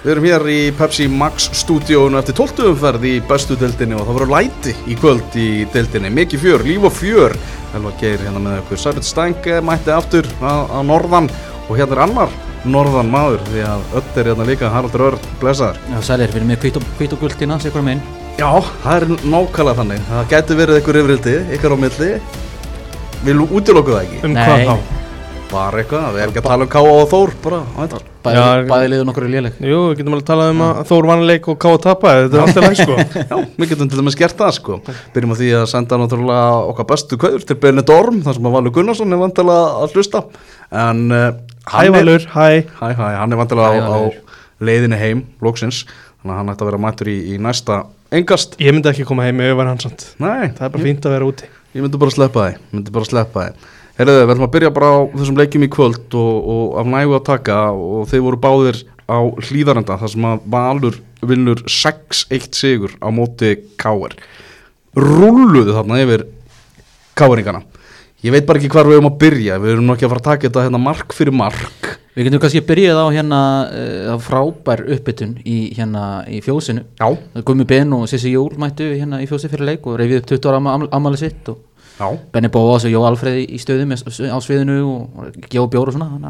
Við erum hér í Pepsi Max stúdíónu eftir 12. umferð í bestu deildinni og það voru læti í kvöld í deildinni. Mikið fjör, líf og fjör. Elvar Geir hérna með okkur. Sæbjörn Stang mætti aftur á norðan og hérna annar norðan maður því að öll hérna líka Haraldur Örn blessaður. Já, sælir, við erum með hvít og guldina, sér hvað meginn. Já, það nákvæmlega þannig. Það gæti verið einhver yfirildi, ykkar á milli. Við útilokum það ekki. Hvað þá? Bara eitthvað, við erum ekki að tala K.A. og Þór bara á þetta. Bæði liður nokkur léleg. Jú, við getum alveg talað að Þór vann leik og K.A. tapaði, þetta alltaf læg sko. Já, við getum til dæmis gert það sko. Byrjum á því að senda náttúrulega okkar bestu kveður til Benidorm, þar sem að Valur Gunnarsson vantilega að hlusta. En Hæ Valur, hæ. Hann vantilega á leiðinni heim, loksins. Þannig að hann ætti að vera mættur í næsta engast. Ég myndi ekki koma heim með Övar Hansson. Nei, það bara fínt að vera úti. Ég myndi bara sleppa þig. Herðu, við ætlum að byrja bara á þessum leikjum í kvöld og af nægu að taka og þeir voru báðir á Hlíðarenda þar sem að Valur vinnur 6-1 sigur á móti KR. Rúlluðu þarna yfir KR-ingana. Ég veit bara ekki hvar við erum að byrja, við erum ekki að fara að taka þetta hérna mark fyrir mark. Við getum kannski byrjað á hérna frábær uppbytun í fjósinu. Já. Gummi Ben og Sissi Jól mættu hérna í fjósi fyrir leik og reyfið upp 20 ára afmæli sitt og Já. Benni Bóas og Jó Alfreð í stöðum á sviðinu og gefa bjór og svona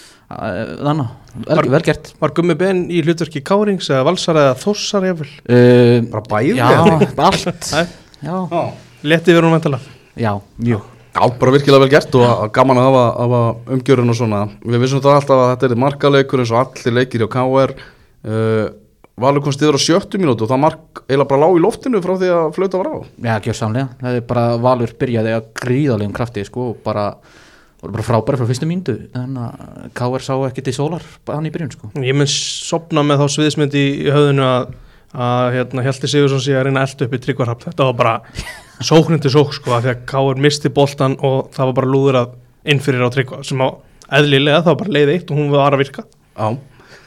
þannig vel gert. Var Gummi Ben í hlutverki Kárings eða Valsar eða Þórsar jafnvel? Bara bæði? Já, allt. Já. Létti verið hún vantala? Já, mjög. Já, bara virkilega vel gert og gaman að hafa umgjörun og svona. Við vissum þetta alltaf að þetta er markaleikur eins og allir leikir hjá KR. Valur komst yfir á 70 mínútu og það mark eiginlega bara lág í loftinu frá því að flauta var á. Já, gjörsamlega. Það er bara Valur byrjaði að gríðalegum krafti sko og voru bara frábæri frá fyrstu mínútu. Þannig að KR sá ekki til sólar hann í byrjun sko. Ég mun sopna með þá sviðismynd í höfðinu að Hjalti Sigurðsson sé að reyna að elta upp í Tryggva Hrafn. Þetta var bara sóknin til sók sko af því að KR misti boltan og það var bara lúður að innfyrir á Tryggva sem á eðlilega það var bara leið eitt og hún var að virka. Já.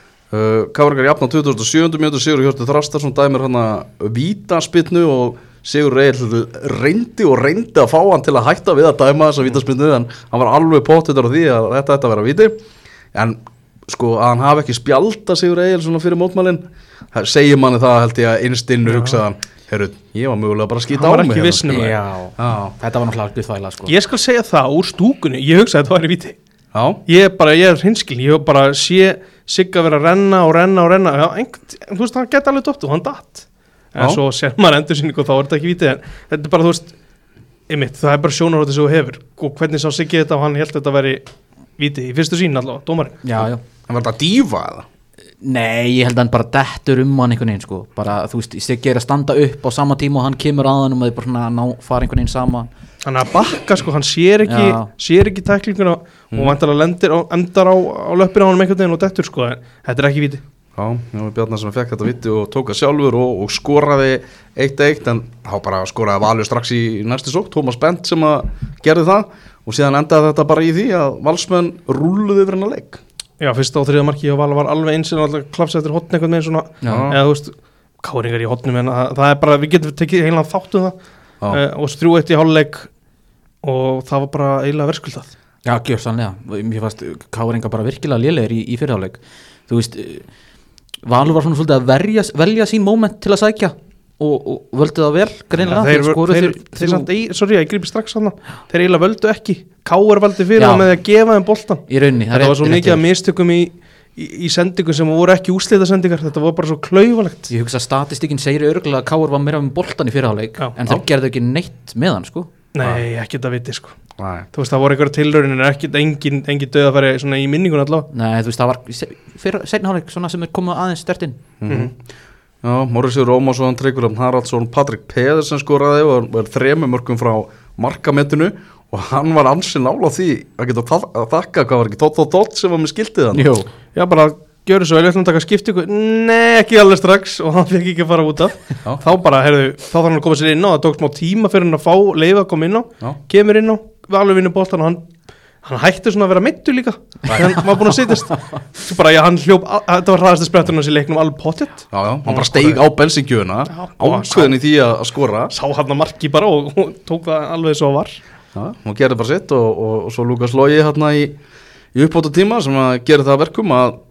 KR jafn á 27. mínútu Sigur Hjörtur Þrastarsson dæmir hana vítaspyrnu og Sigur Egil reyndi að fá hann til að hætta við að dæma þessa vítaspyrnu en hann var alveg pottur á því að þetta ætti að vera víti en sko að hann hafi ekki spjalda Sigur Egil svona fyrir mótmælin segir manni það held ég að innst innu hugsaðan herru, ég var mögulega bara að skýta á mig hann var ekki vissnum Já, þetta var náttúrulega alveg þvæla sko. Ég skal segja það úr stúkunni, ég hugsaði að þetta var í víti Já. Ég er hreinskil, ég bara sé Sigga vera að renna Já, þú veist, hann geti alveg dótt og hann datt en svo sér maður endursýningu og þá er þetta ekki víti en þetta er bara, þú veist það er bara sjónarhóttið sem þú hefur og hvernig sá Siggi þetta og hann held þetta að veri víti í fyrstu sín allavega, dómarinn Já. En var þetta dífa eða? Nei, ég held að hann bara dettur hann einhvern veginn sko bara, þú veist, Siggi er að standa upp á sama tíma og hann kemur að hann og maður bara fara einhvern veginn saman hann er að bakka sko, hann sér ekki tæklinguna og vantarlega endar á löppina á hann einhvern veginn og dettur sko, en þetta er ekki víti Já, Bjarnar sem fekk þetta víti og tók það sjálfur og skoraði 1-1 en þá bara skoraði Valur strax í næstu sókn, Tómas Bent sem að gerði það og síðan endaði þetta bara í því að Valsmenn rúlluðu yfir hennar leik Já, fyrsta og þriða marki og Val var alveg eins en alltaf klapsa eftir hotn einhvern veginn svona eða þú veist, káringar í hotnum en það er bara, við getum tekið heilan þáttum það og 3-1 í hálfleik og það var bara eiginlega verðskuldað Já, gjörsamlega, mér fannst káringar bara virkilega lélegir í fyrirháleik þú veist, Valur var svona svolítið að velja sín moment til að sækja og völdu það vel greinilega þeir samt, sorry, ég grípi strax hann þeir eiginlega völdu ekki, KR valdi fyrir það með að gefa þeim boltan í rauninni, þetta var svo mikið að mistökum í sendingum sem voru ekki úrslitasendingar þetta var bara svo klaufalegt Ég hugsa að statistikinn segir örugglega að KR var meira með boltan í fyrirháleik en þeir gerðu ekki neitt með hann sko Nei, ekki þetta viti sko Þú veist, það voru einhverja tilraunir engin döðafæri svona í minningun allavega Nei, þú veist, það var seinna hálfleik svona sem er komið aðeins stertinn Já, Morrisur Rómarsson, Tryggva Haraldsson, Patrik Pedersen skoraði og var 3 mörkum frá markametinu og hann var ansinn nála því að geta að þakka, hvað var ekki Tótt sem var með skiltið hann Jú. Já, bara gjörðu svo, ég ætlum að taka skiptingu Nei, ekki alveg strax og hann fekk ekki að fara út af þá bara, þá þarf hann að koma sér inn á það tók smá tíma fyrir hann að fá leiða að koma inn á kemur inn á, alveg vinnu boltan og hann hætti svona að vera meiddur líka hann var búin að sitjast svo bara, hann hljóp, þetta var hraðasti spretturinn hans í leiknum alveg pottet hann bara steig á belsingjuna ákveðin í því að skora sá hann að marki bara og tók það alveg svo var hún gerði bara sitt og svo Lukas Logi hérna í uppbótartíma sem að gera það verkum að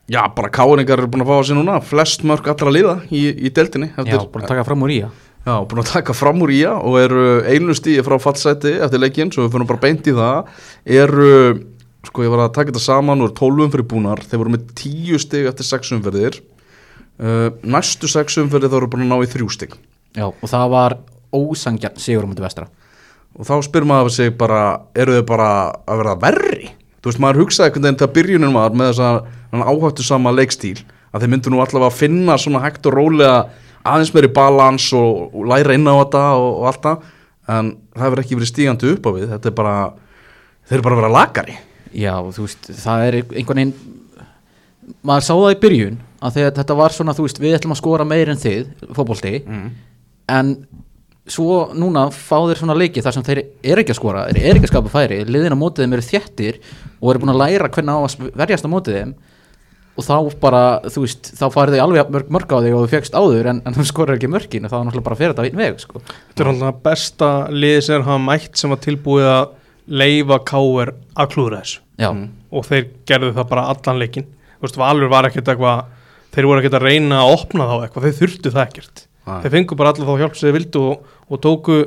Já, bara Káringar eru búin að fá að sér núna flest mörk allra liða í deildinni Já, búin að taka fram úr í Já, búin að taka fram úr í og eru einu stíi frá fallsæti eftir leikinn, svo við fyrir bara beint í það eru, sko ég var að taka þetta saman og 12 umferðir búnar, þeir voru með 10 stig eftir 6 umferðir næstu 6 umferðir þá eru búin að ná í 3 stig Já, og það var ósangjarn sigur á móti Vestra og þá spyr maður sig bara, eru þau bara að verða verri? Þú veist, maður hugsaði einhvern veginn til að byrjunin var með þess að áhættu sama leikstíl að þeir myndu nú allavega að finna svona hægt og rólega aðeins meiri balans og læra inn á þetta og allt það, en það hefur ekki verið stígandi upp á við, þetta er bara þeir eru bara að vera lakari Já, þú veist, það er einhvern veginn maður sá það í byrjun að þegar þetta var svona, þú veist, við ætlum að skora meir en þið, fótbolti en svo núna fá þeir svona leiki þar sem þeir eru ekki að skora, þeir eru ekki að skapa færi liðin á mótið þeim eru þéttir og eru búin að læra hvernig á að verjast á mótið þeim og þá bara, þú veist, þá farið þau alveg mörg á þig og þú fegst áður en þú skorar ekki mörkin og þá er náttúrulega bara að fyrir þetta einn veg sko. Þetta er náttúrulega besta liðið sem hafa mætt sem var tilbúið að leyfa KR að klúðra þessu og þeir gerðu það bara allan leikinn. Þú veist, Valur var ekkert eitthvað, þeir voru ekkert að reyna að opna þá eitthvað, þeir þurftu það ekkert. Þeir fengu bara allar þá hjálp sem þeir vildu og tóku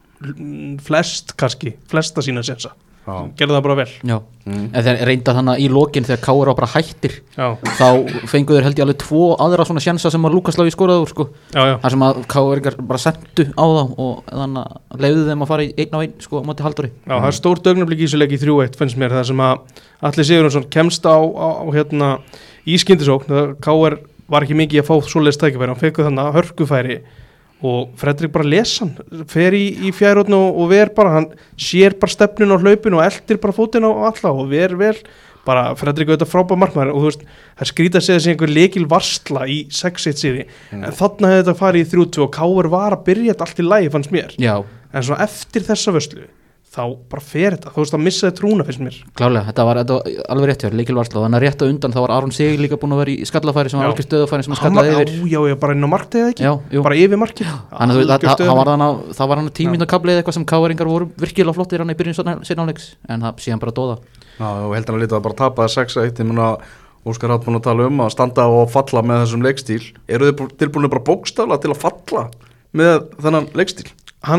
flesta sína sensa. Gerðu það bara vel. En þeir reynda þannig í lokin þegar KR var bara hættir þá fengu þeir held ég alveg 2 aðra svona sjensa sem að Lukas Lági skoraði úr sko. þar sem að KR bara sendu á þá og þannig að leiðu þeim að fara í 1-1 sko á móti Halldóri. Já, það er stórt augnablik í þessu leik í 3-1 finnst mér, þar sem að Atli Sigurjónsson kemst á hérna í skyndisókn, KR var ekki mikið að fá svoleiðis tækifæri, hann fekk þannig hörkufæri og Fredrik bara lesa hann, fer í fjærhóttinu og ver bara, hann sér bara stefnun á hlaupinu og eldir bara fótinn á alla og ver vel, bara Fredrik auðvitað frábær markmaður og þú veist, það skrýta að segja þessi einhver lekil varsla í 6-1 síði, en þarna hefði þetta farið í 3-2 og KR var að byrja þetta allt í lagi fannst mér, en svona eftir þessa vörslu þá bara fer þetta, þú veist að missaði trúna finnst mér. Klálega, þetta var alveg rétt hjá leikilvarsla og þannig að rétt á undan þá var Aron Sig líka búin að vera í skallafæri sem var algjör stöðufæri sem að skallaði yfir. Já, bara inn á markið eða ekki? Bara yfir markið. Þannig að það var hann tíminn að kablið eitthvað sem KR-ingar voru virkilega flottir hann í byrjun seinanleiks en það síðan bara dóða. Já, og heldur hann að lítið að bara tapa 6-1, ég meina Óskar hatt búin að tala að standa og falla með þessum leikstíl. Eru þið tilbúinir bara bókstaflega til að falla með þennan leikstíl?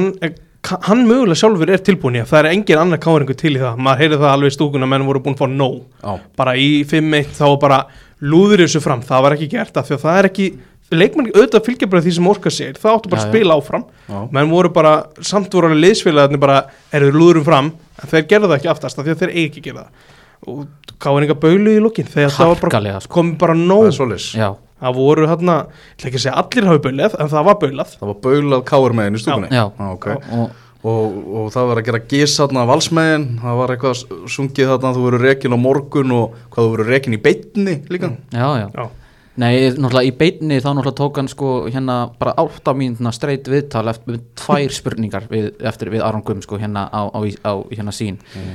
Hann mögulega sjálfur er tilbúin í það er engin annar KR-ingur til í það, maður heyrði það alveg í stúkuna menn voru búin að fá nóg bara í 5-1 þá bara lúður þessu fram, það var ekki gert af því að það er ekki, leikmann auðvitað fylgja bara því sem Óskar segir, það áttu bara að spila áfram menn voru bara, samt voru alveg liðsfélagarnir bara, lúðurum fram en þeir gerðu það ekki aftast af því að þeir eigi ekki gera það og KR-ingar baulu í lokin þegar það var bara, komið bara nóg það voru hérna, ég ætla ekki að segja allir hafi baulað, en það var baulað. Það var baulað KR megin í stúkunni? Já. Okay. Og það var að gera gís hérna valsmegin, það var eitthvað sungið þarna, þú verður rekin á morgun og hvað þú verður rekin í beinni líka? Já. Nei, náttúrulega í beinni þá náttúrulega tók hann sko hérna bara 8 mínútna straight viðtal eftir 2 spurningar við Aron Gumm sko hérna á hérna sín.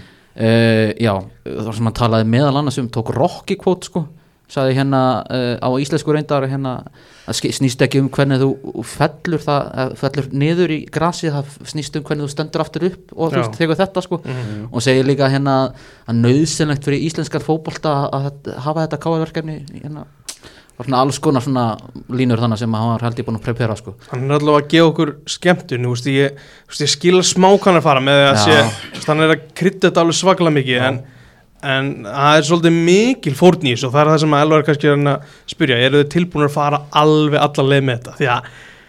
Já, það sem hann talaði meðal annars tók Rocky quote sko. Sagði hérna á íslensku reyndar hérna að snýst ekki hvernig þú fellur niður í grasi, það snýst hvernig þú stendur aftur upp og þú veist þegar þetta sko og segir líka hérna að nauðsynlegt fyrir íslenskar fótbolta að hafa þetta KR-verkefni hérna var svona alls konar svona línur þannig sem hann var held ég búin að prepara sko. Hann er allavega að gefa okkur skemmtun, ég skila smá kann að fara með að hann er að krydda þetta alveg svaklega mikið en það er svolítið mikil fórn í þessu og það er það sem að Elvar kannski er að spyrja, eru þið tilbúinir að fara alveg alla leið með þetta, því að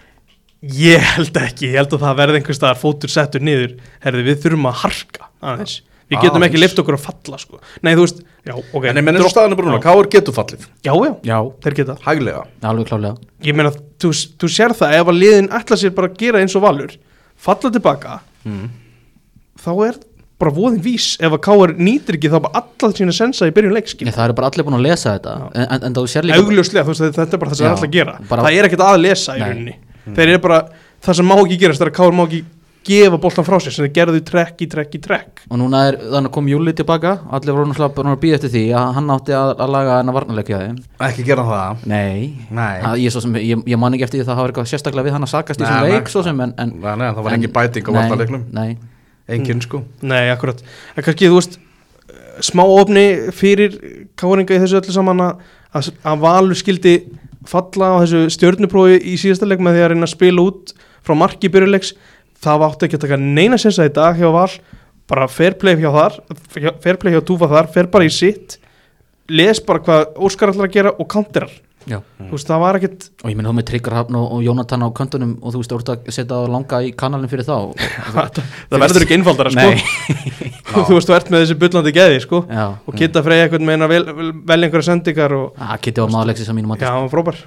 ég held að það verði einhvers staðar fótur settur niður, við þurfum að harka aðeins, við getum ekki lyft okkur að falla sko, nei þú veist okay. En ég menn eins og staðan er bara núna, KR getur fallið Já, þeir geta hæglega, alveg klálega ég meina, þú sér það, ef að liðin ætla sér bara að gera eins og Valur falla tilbaka þá er bara voðin vís, ef að KR nýtir ekki þá bara alla sína sensa í byrjun leikskil. Það eru bara allir búin að lesa þetta en þú sér líka augljóslega, þú veist, þetta er bara það sem það er alltaf að gera það er ekkert að lesa í rauninni þeir eru bara, það sem má ekki gerast er að KR má ekki gefa boltan frá sér sem þeir gerðu trekk og núna er þannig að kom Júli tilbaka, allir voru náttúrulega að býða eftir því að hann átti að laga hennar varnarleikja ekki gera það? Nei. Ég man ekki eftir því það hafa eitthvað sérstaklega við hann að sakast í þessum leik svo sem en það var engin bæting á varnarleiknum enginn sko. Nei, akkurat. En kannski, þú veist, smá opni fyrir Káringa í þessu öllu saman að Valur skildi falla á þessu stjörnuprófi í síðasta leik með því að reyna að spila út frá marki byrjuleiks. Það átti ekki að taka neina sensa í dag hjá Val, bara fair play hjá Túfa þar, fer bara í sitt, les bara hvað Óskar ætlar að gera og counterar. Já. Þú veist, það var ekkert. Og ég meina þá með Tryggarhafn og Jónatan á köntunum og þú veist, orðið að setja langa í kanalinn fyrir þá. Það verður ekki einfaldara, sko. Þú veist, þú ert með þessi bullandi geði, sko. Já. Og Kitta Freyja eitthvað meina vel einhverja sendingar og... Kitti var maðurleiksins að mínum að... Já, frábær.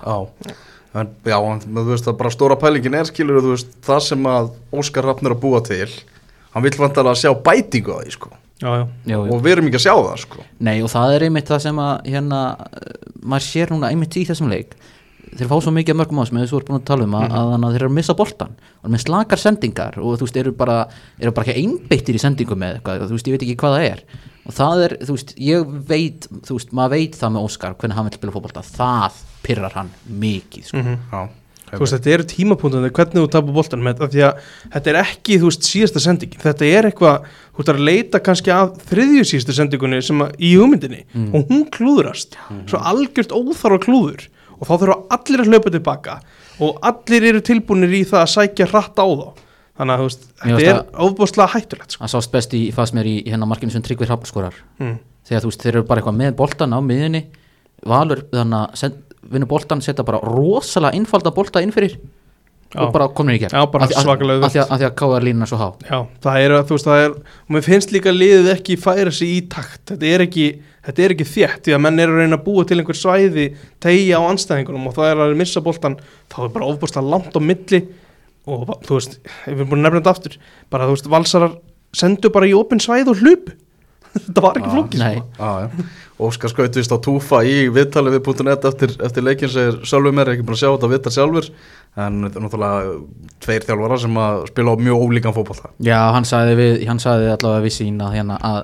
Já, þú veist að bara stóra pælingin skilur, þú veist, það sem að Óskar Hrafn að búa til, hann vill vantarlega sjá bætingu á því, sko. Já. Og við erum ekki að sjá það, sko. Nei, og það einmitt það sem að maður sér núna einmitt í þessum leik. Þeir fá svo mikið af mörgum á sem við vorum búin að tala um að þeir eru að missa boltan og með slakar sendingar og þú veist, eru bara ekki einbeittir í sendingum með eitthvað, þú veist, ég veit ekki hvað það er og það þú veist, ég veit þú veist, maður veit það með Óskar hvernig hann vil spila fótbolta, það pirrar hann mikið, sko. Þú veist, þetta eru tímapunktunni hvernig þú tapar boltan með þetta, því að þetta er ekki, þú veist, síðasta sendingin, þetta er eitthvað, þú veist, að leita kannski að þriðju síðasta sendingunni sem í hugmyndinni og hún klúðrast, svo algjört óþarfa klúður og þá þurfa allir að hlaupa tilbaka og allir eru tilbúinir í það að sækja hratt á þá, þannig að þú veist, þetta er ofboðslega hættulegt, sko. Það sást best fannst mér í markinu sem Tryggvi Hrafn skorar, þegar þú veist, þeir eru bara eitthvað með boltan á miðjunni, Valur þannig að vinna boltan, setja bara rosalega einfalda bolta inn fyrir og bara komin í gerð. Já, bara svakalega af því að KR línan er svo há. Já, það er, þú veist, og mér finnst líka liðið ekki færa sig í takt, þetta er ekki þétt, því að menn eru að reyna að búa til einhver svæði, teygja á anstæðingunum og það er að missa boltan, þá er bara ofbúrslega langt á milli og þú veist, við erum búin að nefna þetta aftur, bara þú veist, valsarar sendu bara í opin svæði og hlup. Þetta var ekki flókið. Óskar skautist á Túfa í viðtali við .net eftir leikin, segir Sölvi mér, ekki búin að sjá þetta viðtal sjálfur, en þetta er náttúrulega 2 þjálfarar sem að spila á mjög ólíkan fótbolta. Já, hann sagði allavega við sín að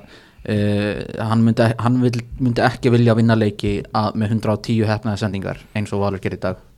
hann myndi ekki vilja vinna leiki með 110 heppnaðar sendingar eins og Valur gerir í dag.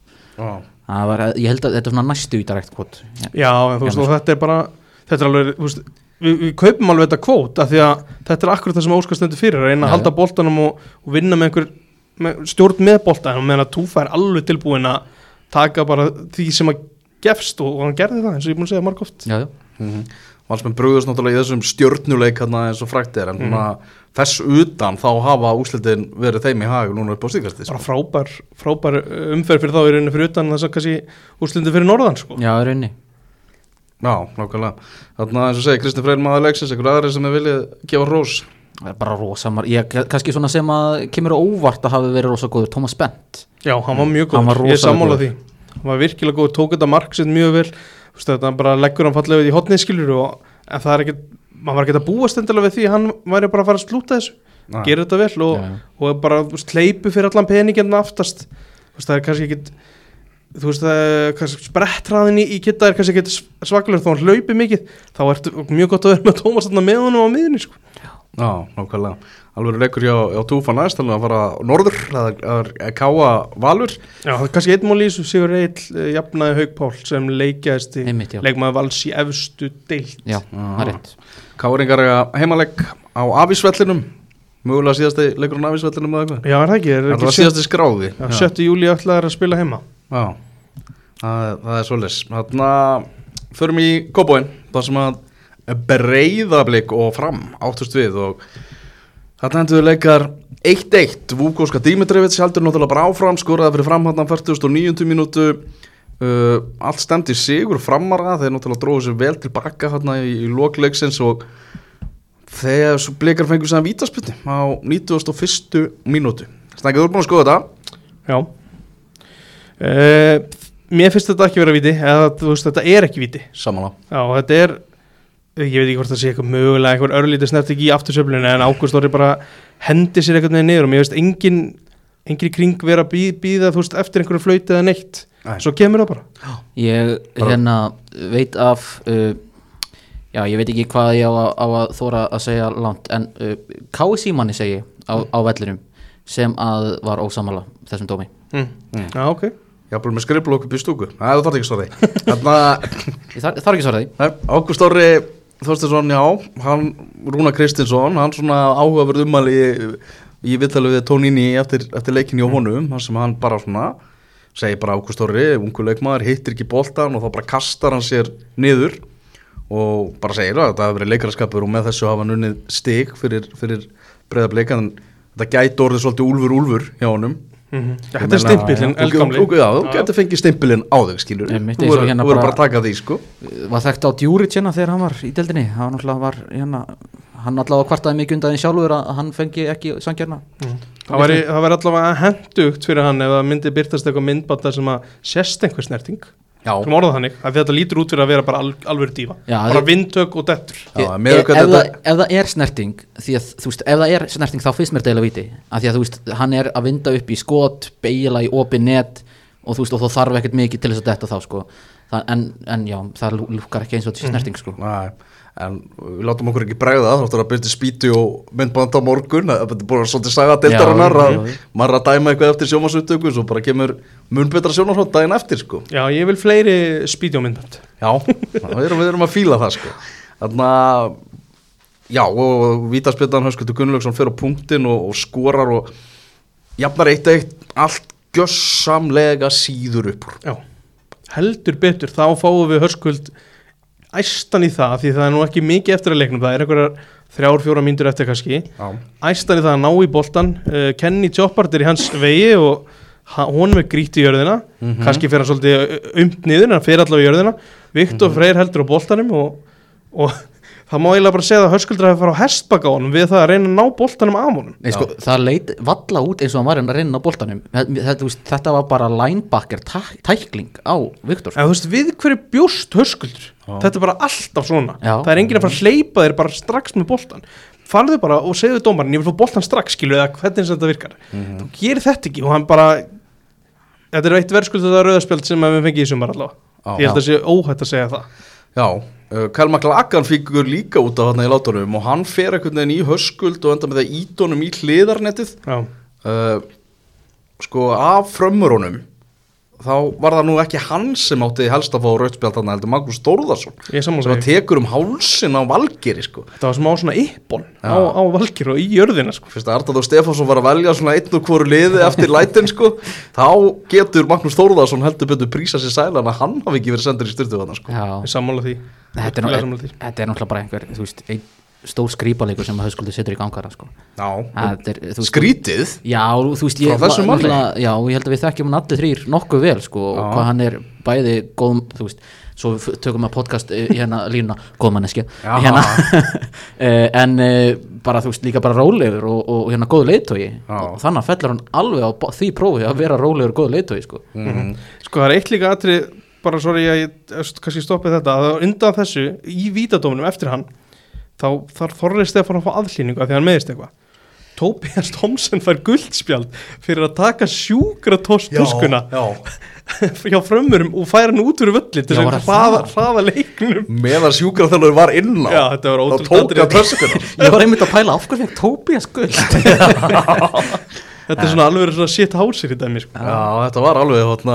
Ég held að þetta er svona næstu ítarrekt kvot. Já, en þú veist, og þetta er alveg, þú veist, við kaupum alveg þetta kvót af því að þetta er akkurat það sem Óskar stendur fyrir að reyna að halda boltanum og vinna með stjórn með boltanum, meðan að Túfa er alveg tilbúin að taka bara því sem að gefst og hann gerði það eins og ég búin að segja margóft. Valsmenn brugðust náttúrulega í þessum stjörnuleik eins og frækt er, en þess utan þá hafa úrslitin verið þeim í hag núna upp á stíðkastið. Bara frábær umferð fyrir þá í rauninni fyrir utan þess að kannski úrslitin fyrir norðan, sko. Já, í rauninni. Já, nákvæmlega. Þannig eins og segi Kristinn Freyr maður leiksins, einhver aðri sem viljið gefa rós? Það er bara rosa, kannski svona sem að kemur óvart að hafi verið rosa góður, Tómas Bent. Já, hann var mjög góður, ég sammála því. Hann var virkilega góður, tók þetta mark sitt mjög vel, þetta bara leggur hann fallega í hotnið, skilur, en það er ekki, maður var ekki að búast endilega við því, hann væri bara að fara að slúta þessu, gera þetta vel og bara sleipu fyrir allan peningin aftast, það er kannski ekki, þú veist það sprettræðin í Kitta er kannski ekki svaklega, þá hann hlaupi mikið, þá er mjög gott að vera með Tómas með honum á miðunni, sko. Já, nákvæmlega. Alveg leikur hjá Túfa næst, þannig að fara norður, það er Káa Valur. Já, það er kannski einn mál í þessu, Sigur Egill jafnaði Hauk Pál sem leikjaðist í leikmaður Vals í efstu deild. Já, það er rétt. Káringar heimaleik á Afísvellinum, mögulega síðasti leikurinn á Afísvellinum eða eitthvað? Já, er það ekki? Er það síðasti skráði? Já, 7. júlí ætlaði að spila heima. Já, það er svoleiðis. Þarna förum í Kópavoginn, þar sem að Breiðablik og Fram áttust við og þarna enduðu leikar 1-1. Vúkóska Dimitrievits heldur náttúrulega bara áfram, skoraði fyrir Fram hann 49. mínútu, allt stemdi sigur Framara, þeir náttúrulega dróðu sér vel tilbaka hérna í lokleiksins og þegar svo Blikar fengur sér vítaspyrnu á 91. mínútu. Snækið, þú búin að skoða þetta? Já. Mér finnst þetta ekki vera víti, eða þú veist þetta er ekki víti. Samanlega. Já, þetta er, ég veit ekki hvort það sé eitthvað mögulega einhver örlítið snerting í aftursöflunni en Ágúst Orri bara hendi sér eitthvað niður og mér veist engin í kring vera að bíða þú veist eftir einhverju flauti eða neitt. Svo kemur það bara. Ég veit af ég veit ekki hvað ég á að þóra að segja langt en K.I. Símanni segi á vellinum sem að var ósammála þessum dómi. Já, ok. Ég hafði með skrifblokk upp í stúku. Það þarf ekki svarði. Ég þarf ekki svarði. Ágúst Orri Þorsteinsson, já, Rúnar Kristinsson, hann svona áhugaverð ummæli í viðtali við Tóníni eftir leikin hjá honum, þar sem hann bara svona segir bara Ágúst Orri, ungu leikmaður, hittir ekki boltan og þá bara kastar hann sér niður og bara segir að þetta hafi verið leikaraskapur og með þessu hafa hann unnið stig fyrir Breiðablik, en þetta gæti orðið svolítið úlfur hjá honum. Þetta stimpilinn, eldgamli. Já, þú getur fengið stimpilinn á þig, skilur. Þú verður bara að taka því, sko. Var þekkt á Djúric hérna þegar hann var í deildinni. Hann allavega kvartaði mikið undan því sjálfur að hann fengi ekki sangjarna. Það væri allavega hentugt fyrir hann ef það myndi birtast eitthvað myndband þar sem að sést einhver snerting. Sem orðað þannig, að þetta lítur út fyrir að vera bara alveg dífa, bara vindtök og dettur. Ef það er snerting, því að þú veist, ef það er snerting þá finnst mér deila víti, af því að þú veist, hann er að vinda upp í skot, beigila í opið net og þú veist, og þá þarf ekkert mikið til þess að detta þá, sko. En já, það lúkkar ekki eins og þessi snerting, sko. En við látum okkur ekki bregða það, þáttur að byrja spýti og myndband á morgun, þetta er búin að svolítið saga deildarinnar að maður að dæma eitthvað eftir sjónvarpsupptöku og svo bara kemur mun betra sjónvarpsrott daginn eftir, sko. Já, ég vil fleiri spýti og myndband. Já, við erum að fíla það, sko. Þannig að, já, og vítaspyrnan Höskuldur Gunnlaugsson fer á punktinn og skorar og jafnar 1-1, allt gjörsamlega síður upp úr. Já, heldur betur, þá fáum við Höskuld æstan í það, því það er nú ekki mikið eftir að leiknum, það er einhverjar 3-4 mínútur eftir kannski, æstan í það að ná í boltan, Kenny Choppard í hans vegi og honum er grýtt í jörðina, kannski fer hann svolítið niður, en hann fer allavega í jörðina, Viktor Freyr heldur á boltanum og það má eiginlega bara segja að Höskuldur hafi farið á hestbak á honum við það að reyna að ná boltanum af honum. Nei, sko, það leit valla út eins og hann var að reyna að ná boltanum. Þetta var bara linebacker tækling á Viktor. Þú veist, við hverju bjóst Höskuldur? Þetta er bara alltaf svona. Það er enginn að fara að hleypa þér bara strax með boltan. Farðu bara og segðu dómarinn, ég vil fá boltan strax, skilu, eða hvernig þetta virkar. Þú gerir þetta ekki og hann bara, þetta er eitt verðskuldað rauðaspjald sem við fengið í sumar allavega. Ég held að sé óhætt að segja það. Já, Kyle McLachlan fíkur líka út af þarna í látunum og hann fer einhvern veginn í Höskuld og enda með það ídónum í hliðarnettið. Sko, af frömmurunum þá var það nú ekki hann sem átti helst að fá rautt spjald þarna, heldur Magnús Þórðarsson sem tekur hálsin á Valgeiri, sko. Þetta var smá svona yppon á Valgeiri og í jörðina, sko. Fyrst að Arnar Stefánsson var að velja svona einn og hvoru liði eftir lætin, sko, þá getur Magnús Þórðarsson heldur betur prísa sér sælan að hann hafi ekki verið sendur í styrtu þarna, sko. Ég sammála því. Þetta er náttúrulega bara einhver, þú veist, einn stór skrýpaleikur sem Höskuldur setur í gangara, sko. Skrítið? Já, þú veist, ég held að við þekkjum hann allir þrýr nokkuð vel, sko, og hvað hann er bæði góð, þú veist, svo tökum við podcast hérna línuna, góð manneskja hérna, en bara, þú veist, líka bara rólegur og hérna góð leiðtogi og þannig að fellur hann alveg á því prófi að vera rólegur og góð leiðtogi, sko. Sko, það er eitt líka atrið, bara sorry, ég kannski stoppið þetta, að undan þessu, í vítadóminum eftir hann þá þarf Þorri Stefán að fá aðhlýningu af því hann meðist eitthvað. Tobias Thompson fær guldspjald fyrir að taka sjúkratuskuna hjá frömmurum og færa hann út fyrir völli til að hraða leiknum meðan sjúkraþjálfur var inn á. Já, þetta var ótrúlega. Þá tók að töskuna. Ég var einmitt að pæla af hverju fekk Tobias guld. Þetta er svona alveg svona shit hásir í dæmi, sko. Já, þetta var alveg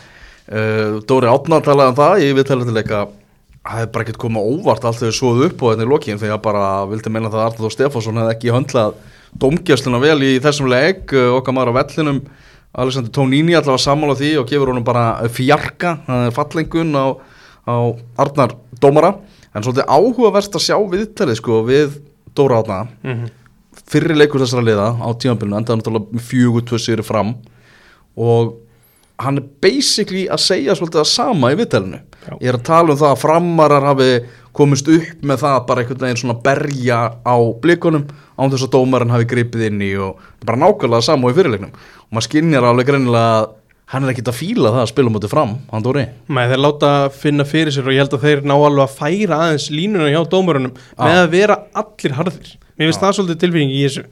Dóri Átnar talaði um það, ég viðtalið til leika það hefði bara ekkert komið óvart allt þegar svoðu upp og þetta í lokin þegar bara vildi meina það að Arnar Stefánsson hefði ekki höndlað dómgæsluna vel í þessum leik okkar maður á vellinum Alexander Tóníni allavega sammála því og gefur honum bara fjarka, fallengun á Arnar dómara en svolítið áhugaverst að sjá viðtalið, sko, við Dóra Átna fyrri leikur þessara liða á tímabilinu endaði náttúrulega 4-2 sigri Fram og hann er basically að segja svolítið það sama í viðtalinu. Ég er að tala um það að Framarar hafi komist upp með það bara einhvern veginn svona berja á blikunum án þess að dómarinn hafi gripið inn í og bara nákvæmlega sama og í fyrirleiknum og maður skynjar alveg greinilega að hann er ekkert að fíla það að spila mótið Fram, hann Dóri. Nei, þeir láta finna fyrir sér og ég held að þeir ná alveg að færa aðeins línuna hjá dómarunum með að vera allir harðir. Mér finnst það svolítið tilfinning í þessu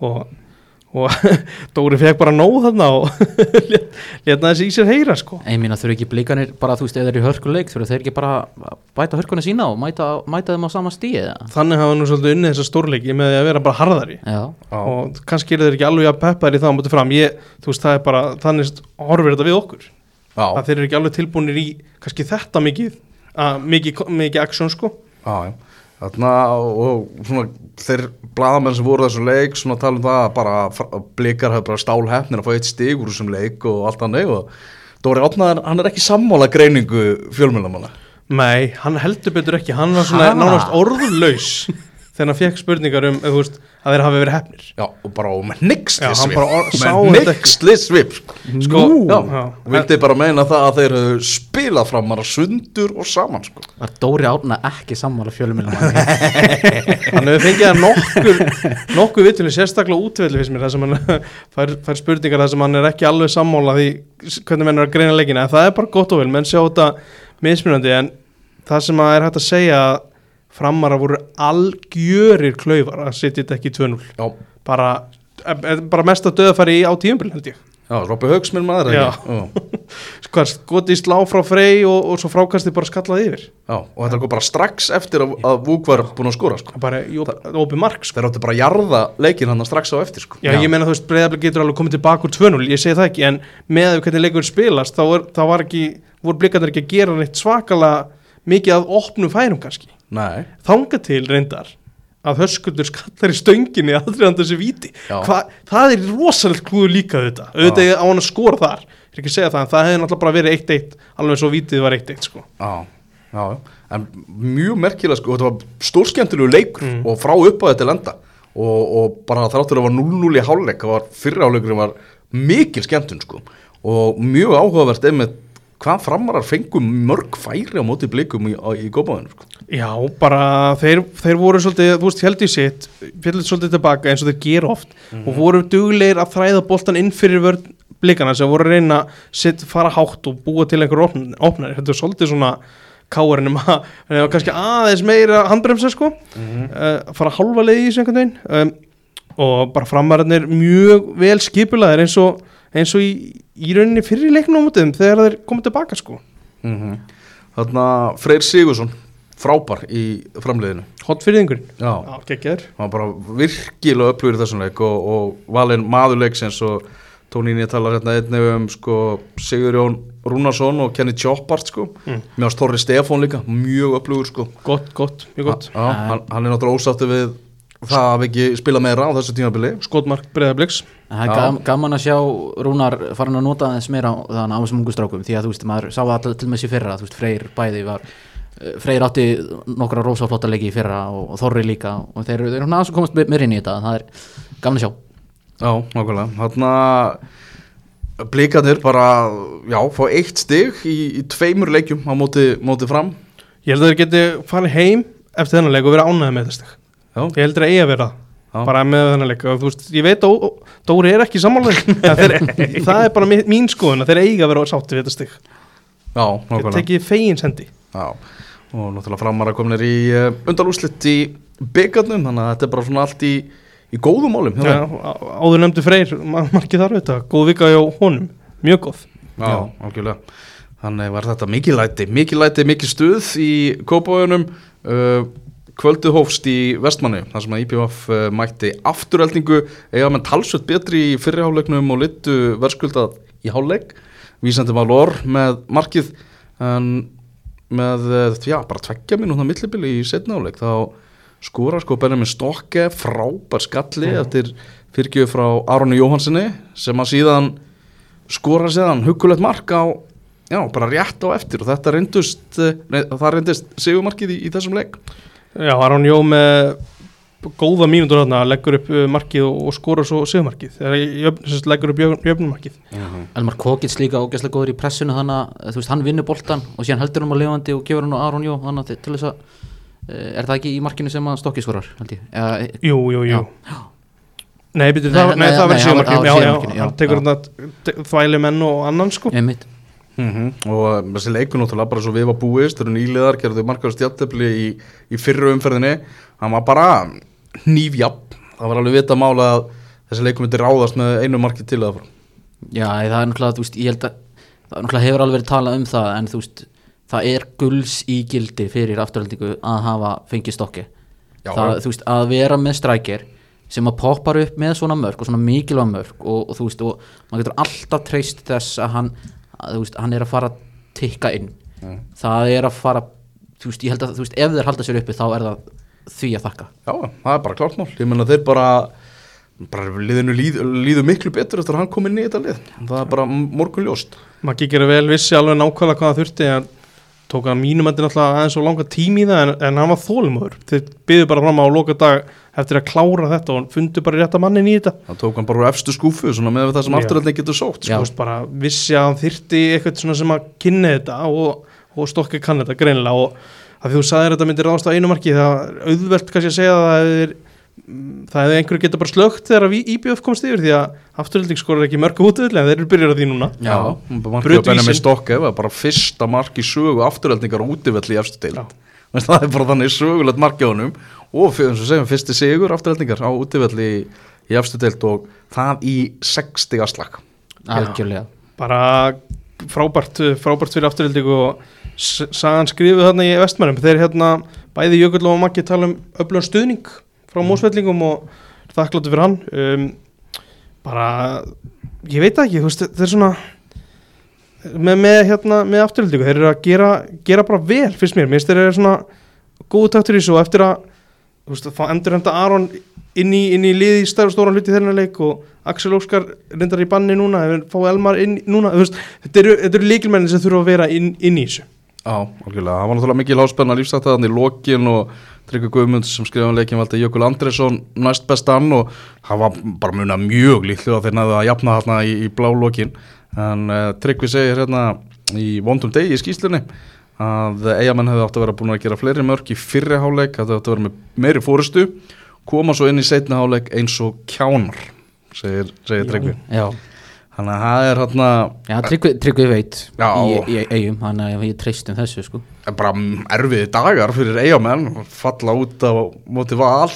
og Dóri fekk bara nóg þarna og létna þessi í sér heyra, sko. Ég meina þurfi ekki blikanir bara, þú veist, ef þeir eru í hörkuleik þurfi þeir ekki bara bæta hörkuna sína og mæta þeim á sama stíi eða? Þannig hafa nú svolítið unnið þessa stórleiki með því að vera bara harðari. Og kannski eru þeir ekki alveg að peppa þeir í það á móti Fram. Þú veist, það er bara, þannig horfir þetta við okkur. Að þeir eru ekki alveg tilbúinir í kannski þetta mikið action, sko. Þarna og svona þeir blaðamenn sem voru þessu leik svona tala það að bara Blikar hefur bara stálheppnir að fá 1 stig úr þessum leik og allt annað og Dóri Árnason, hann ekki sammála greiningu fjölmiðlamanna. Nei, hann heldur betur ekki, hann var svona nánast orðlaus þegar hann fekk spurningar þú veist, að þeir hafi verið heppnir. Já, og bara með nixli svip. Sko, og vildi bara meina það að þeir hefðu spilað fram bara sundur og saman, sko. Var Dóri Árna ekki sammála fjölmiðlamanna? Hann hefur fengið að nokkuð vittunni, sérstaklega útvelli fyrst mér, þar sem hann fær spurningar þar sem hann ekki alveg sammála því hvernig menn að greina leikina. En það bara gott og vel, menn sjá þetta mismunandi, en það sem að hægt að segja að Framarar voru algjörir klaufar að setja þetta ekki 2-0. Já. Bara mest að döðafæri á tíumbil held ég. Já, Robby Hauks minn maður ekki. Skoti slá frá Frey og svo frákasti bara skallaði yfir. Já, og þetta kom bara strax eftir að Vúk var búin að skora, sko. Bara opið mark, sko. Þeir áttu bara að jarða leikinn hann strax á eftir, sko. Já, ég meina þú veist, Breiðablik getur alveg komið tilbaka úr 2-0, ég segi það ekki, en með hvernig leikur spilast, þá voru Blikarnir ekki að gera neitt svakalega mikið að opnum færum kannski. Nei. Þangað til reyndar að Höskuldur skallar í stönginni aðriðan þessi víti. Það rosalegt klúður líka auðvitað á hann að skora þar. Ég er ekki að segja það, en það hefði náttúrulega bara verið 1-1 alveg svo vítið var 1-1 sko. Já, en mjög merkilega sko, þetta var stórskemmtilegu leikur og frá upp á þetta lenda og bara þráttur að var 0-0 í hálfleik, fyrri hálfleikurinn var mikil skemmtun sko og mjög áhugavert einmitt hvað Framarar fengu mörg færi á móti Blikum í Kópavoginum sko. Já, bara þeir voru svolítið, þú veist, held í sitt fjallit svolítið tilbaka eins og þeir gera oft og voru duglegir að þræða boltan inn fyrir vörn Blikana sem voru að reyna fara hátt og búa til einhver opnari, þetta er svolítið svona káarinn að kannski aðeins meira handbremsa sko, fara hálfa leið í þessu einhvern veginn og bara Framararnir mjög vel skipulaðir eins og í rauninni fyrir leiknum á mótum þegar þeir komið tilbaka sko. Þarna Freyr Sigursson frábær í framleiðinu. Hotfirðingurinn. Já, geggjaður. Hann var bara virkilega öflugur í þessum leik og valinn maður leiksins og Tóníni talar hérna einnig sko Sigurjón Rúnarsson og Kenny Choppart sko. Mér varst Þorri Stefán líka, mjög öflugur sko. Gott, mjög gott. Hann er náttúrulega ósáttur við það að við ekki spila meira á þessu tímabili. Skotmark Breiðabliks. Það er gaman að sjá Rúnar farin að nota þess meira á þessum ungu strákum því að þú veist, maður sá það til með sér fyrra, þú veist, Freyr átti nokkra rósaflotta leiki í fyrra og Þorri líka og þeir eru aðeins að komast meira inn í þetta, það er gaman að sjá. Já, nákvæmlega. Þarna Blikarnir bara, fá 1 stig í 2 leikjum á móti Fram. Ég held að þeir geti farið heim eftir þennan leik og vera ánægði með þetta stig. Ég heldur að eiga að vera bara með þennan leik og þú veist, ég veit að Dóri er ekki sammálaður það er bara mín skoðun að þeir eiga að vera sátti við þetta stig. Já, nákvæmlega. Þeir tekið fegins hendi. Já, og náttúrulega Framarar kominir í undanúrslit í bikarnum, þannig að þetta er bara svona allt í góðum málum. Já, áður nefndu Freyr, markið þar þetta, góð vika hjá honum, mjög góð. Já, algjörlega. Þannig var þetta mikið stuð í Kópavoginum, kvöldið hófst í Vestmanni, þar sem að IPVF mætti afturheldingu, eiga menn talsveit betri í fyrri hálfleiknum og litu verðskuldað í hálfleik, Vísandi Valor með markið, en með, bara 2 mínútna millibili í seinni hálfleik, þá skora sko Benjamin Stokke, frábær skalli eftir fyrirgjöf frá Aroni Jóhannssoni, sem að síðan skora huggulegt mark á, bara rétt á eftir og þetta reyndist sigurmarkið í þessum leik. Já, Aron Jó með góða mínútur þarna, leggur upp markið og skora svo sigurmarkið, þegar leggur upp jöfnumarkið. Elmar Kokits líka ógeðslega góður í pressinu, þannig að þú veist, hann vinnur boltan og síðan heldur hann á lifandi og gefur hann á Aron Jó, þannig að til þess að er það ekki í markinu sem að Stokki skorar, held ég? Jú. Nei, það verður sigurmarkið, hann tekur hann þvæli menn og annan sko. Og þessi leikur náttúrulega bara svo við var búist, þeir eru nýliðar, gerðu margar stjáttöfli í fyrru umferðinni, hann var bara hnífjapp, það var alveg vita mála að þessi leikur myndi ráðast með einu marki til það frá. Já, það er náttúrulega, þú veist, ég held að það náttúrulega hefur alveg verið talað það, en þú veist, það er gulls í gildi fyrir afturheldingu að hafa fengið Stokki. Þú veist, að vera með strækir sem að poppar upp með svona mörk og svona mikilvæg mörk og þú veist, og maður getur alltaf treyst þess að hann er að fara að tikka inn. Það er að fara, þú veist, ég held að þú veist, ef þeir halda sér uppi þá er það því að þakka. Já, það er bara klárt mál. Ég meina þeir bara liðinu líður miklu betur eftir að hann kom inn í þetta lið. Það er bara morgunljóst. Maggi gerir vel vissi alveg nákvæmlega hvað það þurfti en tók hann mínum endur náttúrulega aðeins og langa tími í það en hann var þolinmóður. Þeir byðu bara fram á loka dag eftir að klára þetta og fundu bara rétta mannin í þetta. Það tók hann bara úr efstu skúfu svona með það sem afturhaldin getur sótt. Já, bara vissi að hann þyrfti eitthvað svona sem að kynni þetta og Stokki kann þetta greinilega og að þú sagðir þetta myndir ráðast á einu marki það auðvelt kannski að segja að það hefði einhverju geta bara slögt þegar IBF komst yfir því að afturhalding skorar ekki mörg útvöld en þeir eru byrjar á því núna. Já, markið á Benjamin Stokki var bara fyrsta mark í sögu afturhaldingar og útvöld í efstu deild. Það er bara þannig sögulegt mark á honum og eins og segjum fyrsti sigur afturhaldingar á útvöld í efstu deild og það í 60 slag. Algjörlega. Bara frábært fyrir afturhalding og sagan skrifuð þarna í Vestmannum þeir bæði Jökull og Maggi tala öflugan stuðning frá Mósvellingum og þakkláttur fyrir hann bara, ég veit ekki þeir er svona með afturhaldingu, þeir eru að gera bara vel fyrst mér þeir eru svona góðu taktur í svo eftir að þá endurhenda Aron inn í liði í stóran hluti þeirra leik og Axel Óskar reyndar í banni núna fá Elmar inn núna þetta eru lykilmenni sem þurfa að vera inn í þessu. Já, algjörlega, það var náttúrulega mikil háspenna lífsættaðan í lokin og Tryggvi Guðmunds sem skrifaði leikin valdi Jökull Andrésson næst bestan og það var bara munað mjög líklega þegar þeir næðu að jafna þarna í blá lokin en Tryggvi segir í vondum degi í skýslunni að Eyjamenn hefði átt að vera búin að gera fleiri mörk í fyrri hálfleik, það átt að vera með meiri fórustu, koma svo inn í seinni hálfleik eins og kjánar, segir Tryggvi. Já. Þannig að það er Já, Tryggvi veit í Eyjum, þannig að ég treyst þessu sko. Bara erfiði dagar fyrir Eyjamenn, falla út á móti Val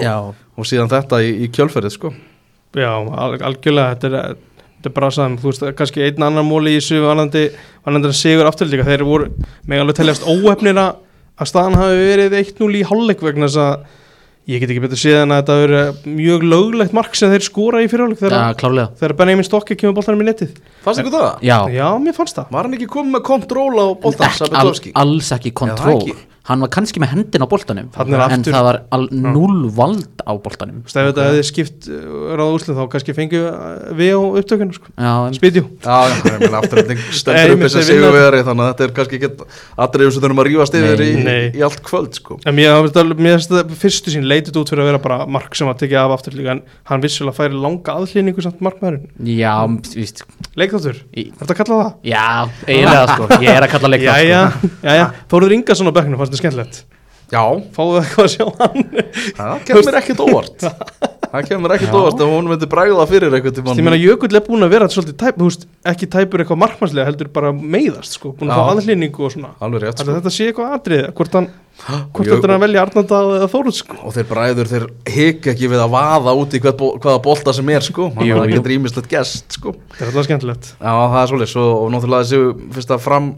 og síðan þetta í kjölferðið sko. Já, algjörlega, þetta er bara saman, þú veist, kannski einn annan móli í þessu varðandi sigur afturhaldinga, þeir voru með alveg teljast óhefnir að staðan hafi verið 1-0 í hálfleik vegna þess að ég get ekki betur séð en að þetta verið mjög löglegt mark sem þeir skora í fyrirháleik þegar Benjamin Stokki kemur boltanum í netið. Fannst ykkur það? Já, mér fannst það. Var hann ekki komið með kontról á boltan? Alls ekki kontról. Hann var kannski með hendin á boltanum en það var 0 vald á boltanum. Ef þetta hefði skipt ráða úrslit þá kannski fengið við á upptökunu sko. Spýtjú. Já, afturhalding stendur upp þess að sigurvegari þannig að þetta er kannski ekki atriðum sem þurfum að rífast yfir í allt kvöld sko. En mér finnst þetta fyrstu sín leitið út fyrir að vera bara mark sem að tekja af afturhalding en hann vissulega færi langa aðhlýningu samt markmaðurinn. Já, víst. Leikþáttur, ertu að kalla það? Já, eiginlega sko, ég er að kalla leikþátt. Jæja, Þórður Ingason á bekknum fannst þetta skemmtilegt. Já. Fáðu eitthvað að sjá hann. Það kemur ekkert óvart. Það kemur ekkert óvart ef hún myndi bræða fyrir eitthvað tímann. Ég meina Jökull er búin að vera svolítið tæp, ekki tæpur eitthvað markmannslega heldur bara meiðast sko, búin að fá aðhlýningu og svona. Alveg rétt sko. Þetta sé eitthvað atriði, hvort heldur hann velja Arnalda eða Þórður sko. Og þeir bræður, þeir hika ekki við að vaða út í hvaða bolta sem er sko. Það getur ýmislegt gest sko. Það er alltaf skemmtilegt. Já, það er svoleiðis og náttúrulega þessu fyrst að fram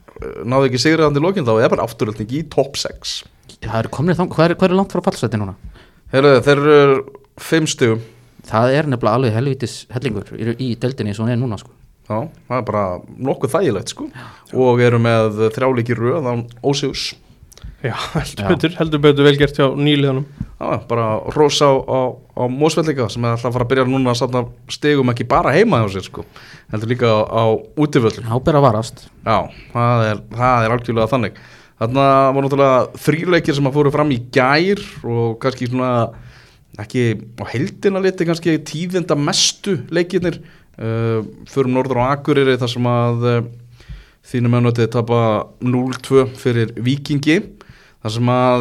náðu ekki sigriðandi í lokin þá er bara afturhalding í topp 6. Það eru komnið hvað er langt frá fallseti núna? Heyrðu, þeir eru 5 stigum. Það er nefnilega alveg helvítis hellingur í deildinni eins og hún er núna sko. Já, það er bara nokkuð þægilegt sko. Og eru með 3 leiki í röð án ósigurs. Já, heldur betur vel gert hjá nýliðanum. Já, bara hrós á Mósvellinga sem er alltaf að fara að byrja núna að safna stigum ekki bara heima hjá sér sko, heldur líka á útivöllum. Já, bera varast. Já, það er algjörlega þannig. Þarna var náttúrulega 3 leikir sem að fóru fram í gær og kannski svona ekki á heildina liti kannski tíðinda mestu leikirnir. Förum norður á Akureyri þar sem að þínu mönnötið tapa 0-2 fyrir Víkingi. Þar sem að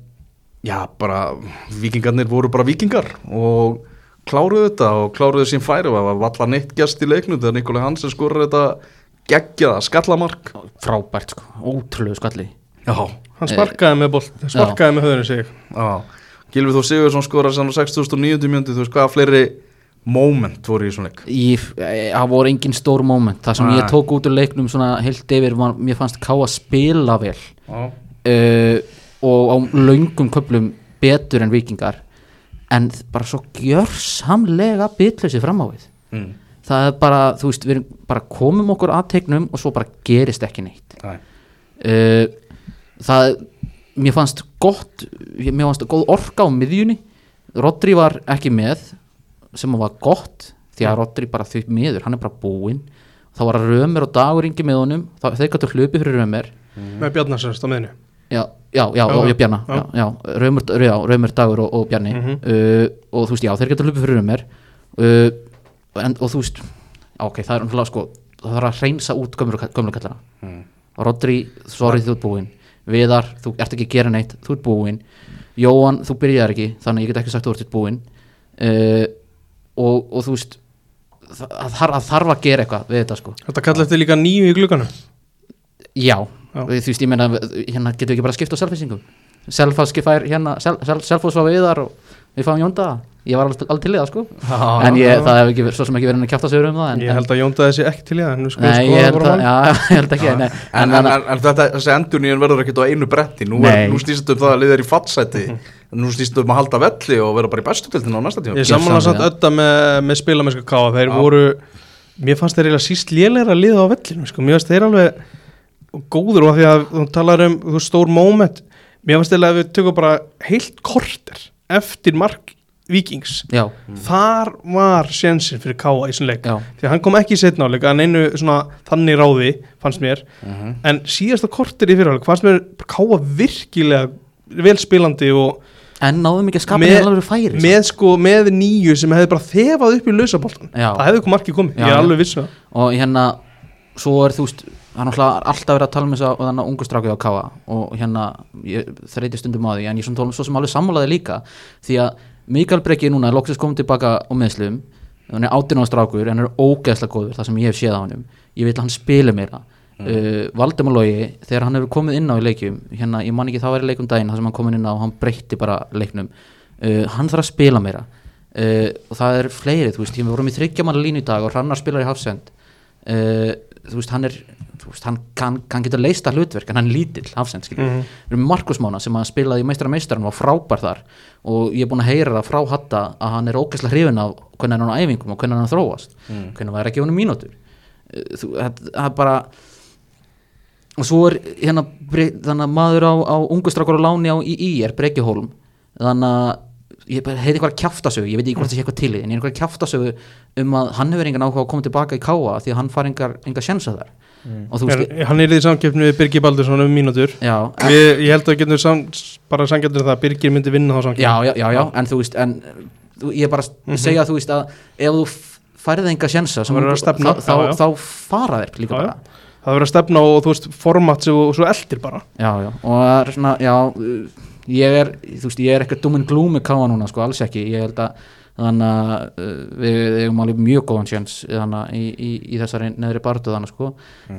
bara Víkingarnir voru bara Víkingar og kláruðu þetta og kláruðu sín færi og það var valla neitt gest í leiknum þegar Nikolai Hansen skorur þetta geggjaða skallamark. Frábært sko, ótrúlegu skalli. Já, hann sparkaði með með höfðinu sig. Já, Gylfi Þór Sigurðsson skorar sann á 69. mínútu, þú veist hvaða fleiri moment voru í svona leik? Það voru engin stór moment, það sem ég tók út úr leiknum svona heilt yfir, mér fannst K.A. spila vel og á löngum köflum betur en Víkingar en bara svo gjörsamlega bitlausið fram á við. Það er bara, þú veist, við bara komum okkur að teiknum og svo bara gerist ekki neitt. Mér fannst gott, mér fannst góð orka á miðjunni. Rodri var ekki með sem var gott því að Rodri bara því miður, hann bara búinn. Þá var Römer og Dagur Ingi með honum, þeir gætu hlupið fyrir Römer með Bjarnarsens á miðjunni. og Bjarna Römer, Dagur og Bjarni og þú veist, þeir gætu hlupið fyrir Römer og þú veist, ok, það er umhverfað sko, það þarf að hreinsa út gömlu kallara. Rodri, sorry, þú ert búinn. Viðar, þú ert ekki að gera neitt, þú ert búinn. Jóhann, þú byrjar ekki, þannig ég get ekki sagt þú ert búinn. Og þú veist, það þarf að gera eitthvað við þetta sko. Þetta kallar eftir líka 9 í glugganum. Já. Þú veist, ég meina, hérna getum við ekki bara skipt á selfisingum. Selfoss fær hérna, Selfoss var Viðar og við fáum Jónda. Ég var alveg til í það sko. En það hef ekki svo sem ekki verið að kjafta sig um það. Ég held að Jónda þessi ekki til í það. Nei, ég held ekki. En þessi endurnýjun verður ekkert á einu bretti. Nú snýst það að liða í fatsæti. Nú snýst það að halda velli og vera bara í bestu deildinni á næsta tíma. Ég samanlega satt ödda með spilamennsku K.A. Þeir voru, mér fannst þeir eiginlega síst lélegra að liða á vellinu sko. Mér fannst þeir alveg góður og því að þú talar stór moment. Mér fannst þeir að við tökum bara heilt korter eftir mark Víkings. Þar var sénsinn fyrir K.A. í svona leik. Því að hann kom ekki í seinna áleik en einu svona þannig ráði fannst mér. En síðasta korter í fyrirháleik fannst mér K.A. virkilega vel spilandi og en náðum ekki að skapa alveg færi með 9 sem hefði bara þefað upp í lausaboltan. Það hefði markið komið. Ég er alveg viss um það. Og hérna svo þú veist, hann alltaf verið að tala um þess að þannig ungu stráku á K.A. og hérna ég þreyti stundum á því en ég svo sem alveg sammálaði líka því að Mikael Breki núna er loksins komið tilbaka á meðslum, hann er 18 ára strákur en hann er ógeðslega góður, það sem ég hef séð á honum. Ég vil að hann spili meira. Valdimar Logi, þegar hann hefur komið inn á í leikjum, hérna, ég man ekki það var í leikum daginn, það sem hann komið inn á og hann breytti bara leiknum, hann þarf að spila meira og það er fleiri, þú veist, við vorum í 3 manna línu í dag og Hrannar spilar í Hafsend, þú veist, hann getur leyst að hlutverk en hann er lítill, Hafsend, við erum Markus Mána sem hann spilaði í Meistara-meistarann og var frábær þar og ég er búin að heyra það frá Hatta að hann er ógeðslega hrifinn af hvernig hann á æfingum og hvernig hann þróast, hvernig var ekki honum mínútur, það er bara. Og svo er hérna þannig að maður á ungustrákur og láni á IR Brekihólm, þannig að ég heiti eitthvað kjaftasögu, ég veit ekki hvort það sé eitthvað til í en ég er eitthvað kjaftasögu að hann hefur engan áhuga að koma tilbaka í K.A. því að hann fær enga sjensa þar og þú veist hann er í samkeppni við Birgir Baldursson mínútur. Ég held að getum bara samkeppnir það að Birgir myndi vinna þá samkeppni. Já, en þú veist ég bara segja að þú veist að ef þú færið enga sjensa þá fara þeir líka bara. Það verður að stefna og þú veist format og svo eldir bara. Já, og það er svona, ég er ekkert dúminn glúmi K.A. núna sko, alls ekki, ég held að þannig að við eigum alveg mjög góðan sjens þannig í þessari neðri barðu þannig sko,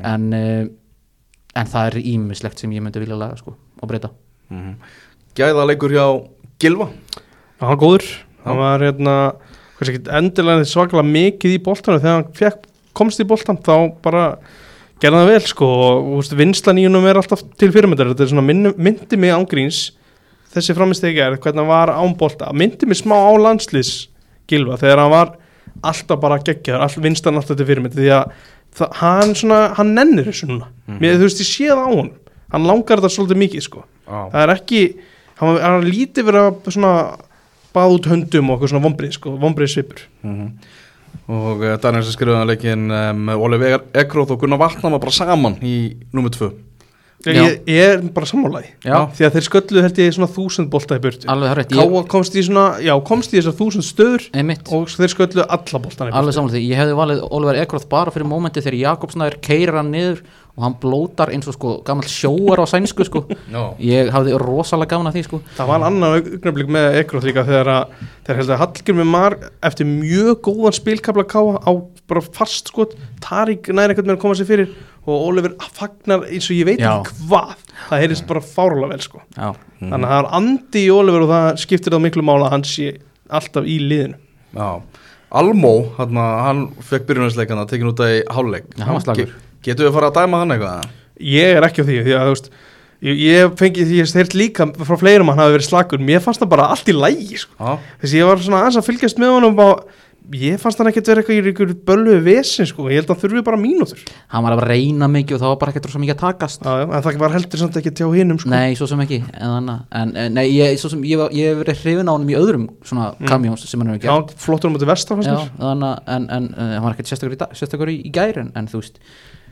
en það er ýmislegt sem ég myndi vilja laga sko og breyta. Gæðaleikur hjá Gylfa? Já, hann góður, hann var kannski ekki endilega svakalega mikið í boltanum þegar hann komst í boltan þá bara gerði það vel sko og vinslan í húnum er alltaf til fyrirmyndar, þetta er svona myndi mig ángríns þessi framistegi hvernig hann var án bolta, myndi mig smá á landsliðs Gylfa þegar hann var alltaf bara geggjaður, vinslan alltaf til fyrirmyndi því að hann nennir þessu núna, þú veist ég sé það á honum, hann langar þetta svolítið mikið sko, það er ekki, hann var lítið verið að svona baða út höndum og eitthvað svona vonbrið sko, vonbrið svipur. Og Daniel sem skrifaði leikinn með Oliver Ekroth og Gunnar Vatnar var bara saman í númer 2. Ég er bara sammálaði því að þeir skölluðu held ég svona 1000 bolta í burtu. K.A. komst í þessar 1000 stöður og þeir skölluðu alla boltana í burtu. Alveg sammálaði, ég hefði valið Oliver Ekroth bara fyrir mómenti þegar Jakobsnær keyrir hann niður og hann blótar eins og sko gamall sjóar á sænsku sko. Ég hafði rosalega gaman að því sko. Það var annan augnablik með Ekroth líka þegar held að Hallgrímur Mar eftir mjög góðan spilkafla K.A. á bara fast sko, Tarik næri eitthvað með að koma sér fyrir og Oliver fagnar eins og ég veit ekki hvað, það heyrðist bara fárlega vel sko. Þannig að það er andi í Oliver og það skiptir það miklu mála að hann sé alltaf í liðinu. Almó, hann fekk byrjunarleikana tekin út í hálfleik. Hann var slagur. Getur við að fara að dæma hann eitthvað? Ég er ekki á því að þú veist ég fengi því að þeir líka frá fleirum hann hafi verið slagur, mér fannst það bara allt í lagi sko. Þess að ég var svona aðeins að fylgjast með honum ég fannst hann ekkert vera eitthvað í ykkur böllu vesin sko, ég held að hann þurfi bara mínútur. Hann var að reyna mikið og það var bara ekkert svo mikið að takast. Já, en það var heldur samt ekki hjá hinum sko. Nei, svo sem ekki, nei, ég hef verið hrifin á honum í öðrum svona cameos sem hann hefur gert. Já, flottur á móti Vestra fannst mér. Já, en hann var ekkert sérstakur í gær, en þú veist,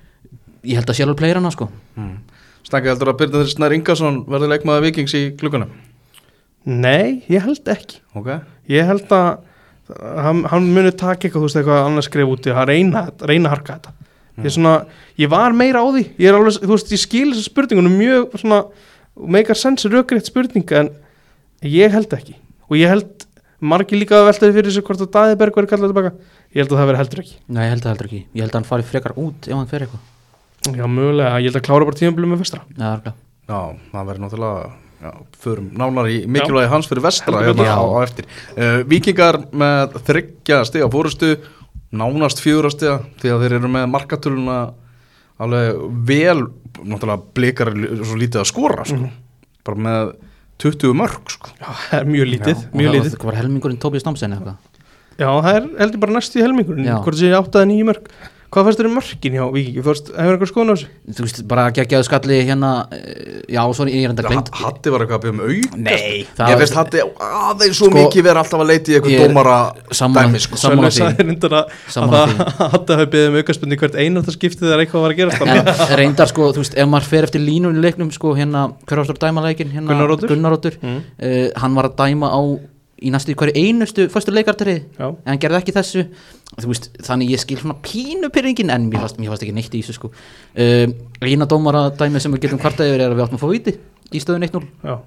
ég held að sjálfur playera hana sko. Snakka heldur að Birnir Snær Ingason verði leikmaður Víkings í glugganum? Nei, ég held ekki. Okay. Ég held að hann muni taka eitthvað, þú veist, eitthvað annars skrif úti að reyna að harka þetta. Ég var meira á því. Ég er alveg, þú veist, ég skil þessa spurningunum mjög svona, meikar sens rökrétt spurning, en ég held ekki. Og ég held margir líka að veltaði fyrir sig hvort að Daði Berg verið kallað tilbaka. Ég held að það verið heldur ekki. Nei, ég held að heldur ekki. Ég held að hann fari frekar út ef hann fer eitthvað. Já, mögulega. Ég held að klára bara tímabilið með Vestra. Já, það verður náttúrulega förum nánar í mikilvægi hans fyrir Vestra hérna á eftir. Víkingar með 3 stiga fórustu, nánast 4 stiga, því að þeir eru með markatöluna alveg vel, náttúrulega blikar svo lítið að skora sko. Bara með 20 mörk sko. Já, það er mjög lítið, mjög lítið. Það var helmingurinn Tobias Thompson eitthvað. Já, það er heldur bara næst í helmingurinn, hvort sé 8 eða 9 mörk. Hvað fannst þér mörkin hjá Víkingi? Hefur eitthvað skoðun á þessu? Þú veist, bara geggjaðu skalli hérna, já, svo ég er enda glemt. Hatti var eitthvað að byrja auka? Nei. Ég veist Hatti aðeins svo mikið verið alltaf að leita í eitthvað dómara dæmi sko. Sammála því. Að Hatti hafi beðið aukaspyrnu hvert einasta skipti þegar eitthvað var að gerast. Reyndar sko, þú veist, ef maður fer eftir línunni í leiknum sko, hérna, hver var að dæma leikinn? Gunnar Oddur. Hann var að dæma á í næstu hverju einustu fyrstu leikarterið en hann gerði ekki þessu veist, þannig ég skil svona pínupyrringin en mér fannst ekki neitt í þessu sko. Eina dómara dæmi sem við getum kvartað yfir er að við áttum að fá víti í stöðun 1-0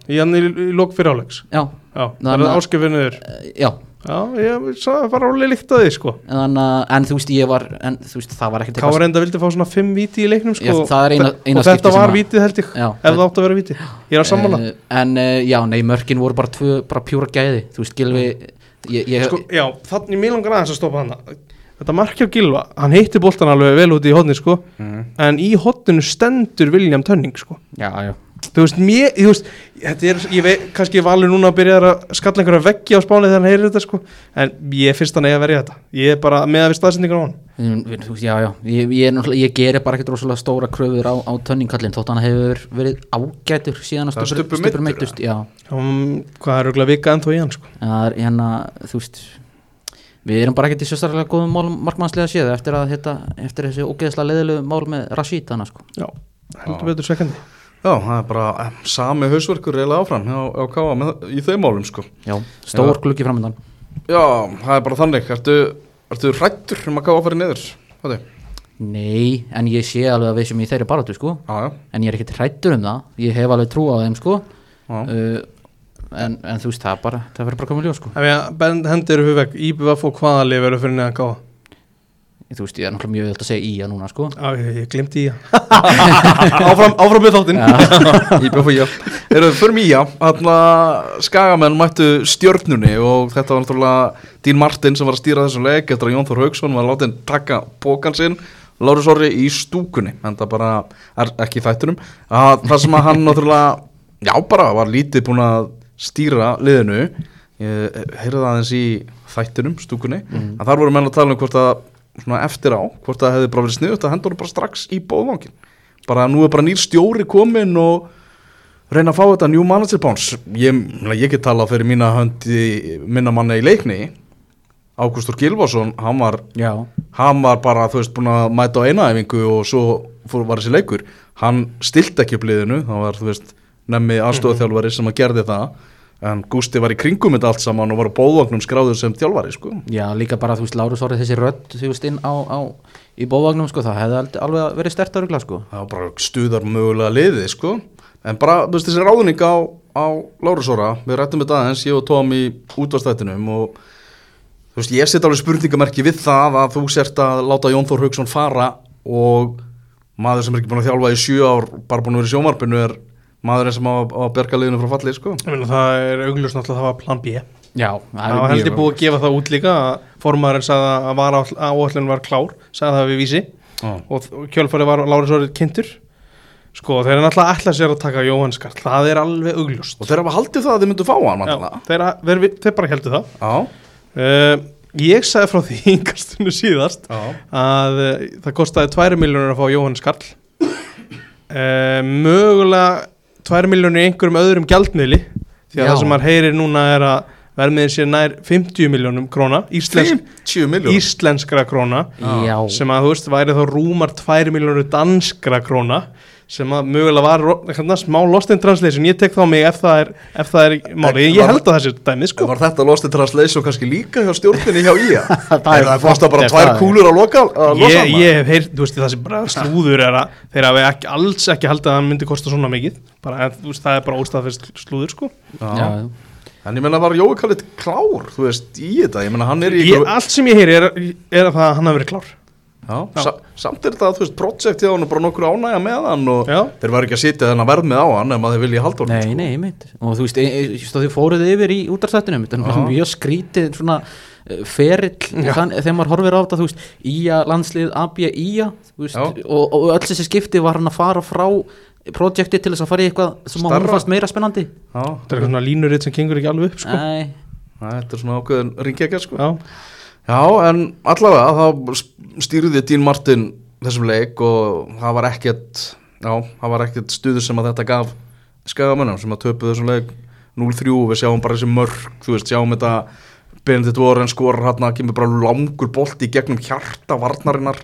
í lok fyrir áleiks það er áskifinu þér ég var alveg líkt að því sko. en þú veist ég var það var ekkert Kára enda vildi fá svona 5 víti í leiknum sko, og þetta var vítið held ég ef það átti að vera víti, ég er að sammála en mörkin voru bara 2 bara pjúra gæði, þú veist Gylfi sko, þannig mér langar aðeins að stoppa hana þetta markjá Gylfa, hann heitti boltan alveg vel út í hodni sko, en í hodninu stendur William Tönning sko. Þú veist, þetta er, ég veit, kannski Valur núna að byrja að skalla einhverja veggi á Spáni þegar hann heyrir þetta sko, en ég finnst hann að verja þetta, ég er bara með að við staðsendingar á hann. Ég gerir bara ekkert rosalega stóra kröfur á Tönning-kallinn, þótt hann hefur verið ágætur síðan að Stubur meittust. Hvað er auðvitað vika ennþá í hann sko? Þú veist, við erum bara ekkert í sérstaklega góðum markmannslega séð eftir þessi ógeðslega leiðilegu mál með Rashid hana sko. Já, heldur betur svekkandi. Já, það er bara sami hausverkur eiginlega áfram á Káa í þeim málum sko. Já, stór gluggi framöndan. Já, það er bara þannig. Ertu hræddur að Káa fari niður? Hvað er? Nei, en ég sé alveg að við sem í þeirri baráttu sko. En ég er ekkert hræddur það. Ég hef alveg trú á þeim sko. En þú veist, það verður bara komið ljós sko. Hendur hugvegg, IBVF og hvaða lið verður fyrir neðan Káa? Þú veist, ég er náttúrulega mjög vilt að segja Ía núna sko. Já, ég glemti Ía áfram með þáttinn IBVF og Ía förum Ía, Skagamenn mættu Stjörnunni og þetta var náttúrulega Dín Martin sem var að stýra þessum leik eftir að Jón Þór Hauksson var látið taka pókan sinn Lárus Orri í stúkunni en það bara er ekki í þættunum það sem að hann náttúrulega bara var lítið búin að stýra liðinu ég heyrði það aðeins í þættunum stúkunni en þar voru menn að tala hvort að svona eftir á, hvort það hefði bara verið sniðugt að hendur bara strax í bóðvangin bara nú er bara nýr stjóri komin og reyna að fá þetta new manager bounce ég get talað fyrir mína höndi minna manna í leikni Ágústur Gylfason, hann var bara þú veist búin að mæta á eina æfingu og svo var þessi leikur hann stilti ekki upp liðinu, það var þú veist nefni aðstofþjálfari sem að gerði það en Gústi var í kringum þetta allt saman og var á bóðvagnum skráður sem þjálfari sko. Já, líka bara þú veist Lárus Orri þessi rödd þú veist inn í bóðvagnum sko, það hefði alveg verið sterkt öruglega sko. Það var bara stuðar mögulega liðið sko, en bara þú veist þessi ráðning á Lárus Orra, við rættum þetta aðeins, ég og Tom í útvarpsþættinum og þú veist ég set alveg spurningamerki við það að þú sért að láta Jón Þór Hauksson fara og maður sem er ekki búin að þjálfa í 7 ár bara búin að vera í sjónvarpinu maðurinn sem á að berga liðinu frá falli sko. Það er augljóst náttúrulega að það var plan B það var heldur búið að gefa það út líka formaðurinn sagði að áætlunin var klár sagði það við vísi og kjölfarið var Lárus Orri kynntur sko þeir eru náttúrulega ætlað sér að taka Jóhann Skarl það er alveg augljóst og þeir hafa haldið það að þeir myndu fá hann þeir bara heldur það Ég sagði frá því yngastunni síðast að það kostaði 2 milljónir að fá Jóhannes Karl mögulega 2 milljónir í einhverjum öðrum gjaldmiðli því að það sem maður heyrir núna er að verðmiðin sé nær 50 milljónum króna íslenskra króna sem að þú veist væri þá rúmar 2 milljónir danskra króna sem að mögulega var smá lost in translation, ég tek þá mig ef það er máli, ég held að það sé dæmið sko. Var þetta lost in translation kannski líka hjá stjórninni hjá IA? Það fannst það bara 2 kúlur að losa Ég hef heyrt, þú veist, það sem bara slúður er að þeir hafi alls ekki haldið að það myndi kosta svona mikið, bara, þú veist, það er bara óstaðfest slúður sko. En ég menna var Jói Kallið klár, þú veist, í þetta, ég menna hann er í allt sem ég heyri er að hann hafi verið klár samt er þetta, þú veist, projekt hjá hann og bara nokkur ánægja með hann og þeir var ekki að sitja þennan verð með á hann ef maður vilja halda hann Nei, mitt, og þú veist, þið fóruð yfir í útvarpsþættinum, þetta er mjög skrítið svona ferill þegar maður horfir á þetta, þú veist, IA landslið, AB, IA þú veist, og öll þessi skipti var hann að fara frá projekti til þess að fara í eitthvað sem hann fannst meira spennandi Þetta er svona línuritt sem gengur ekki alveg upp sko. Þetta er svona ákveðin ringekja sko. Já, en allavega þá stýrði Dean Martin þessum leik og það var ekkert stuður sem að þetta gaf Skagamönnum sem að töpuðu þessum leik 0-3, við sjáum bara þessi mörk, þú veist, sjáum þetta Benedikt Warren skorar hérna, kemur bara langur bolti í gegnum hjarta varnarinnar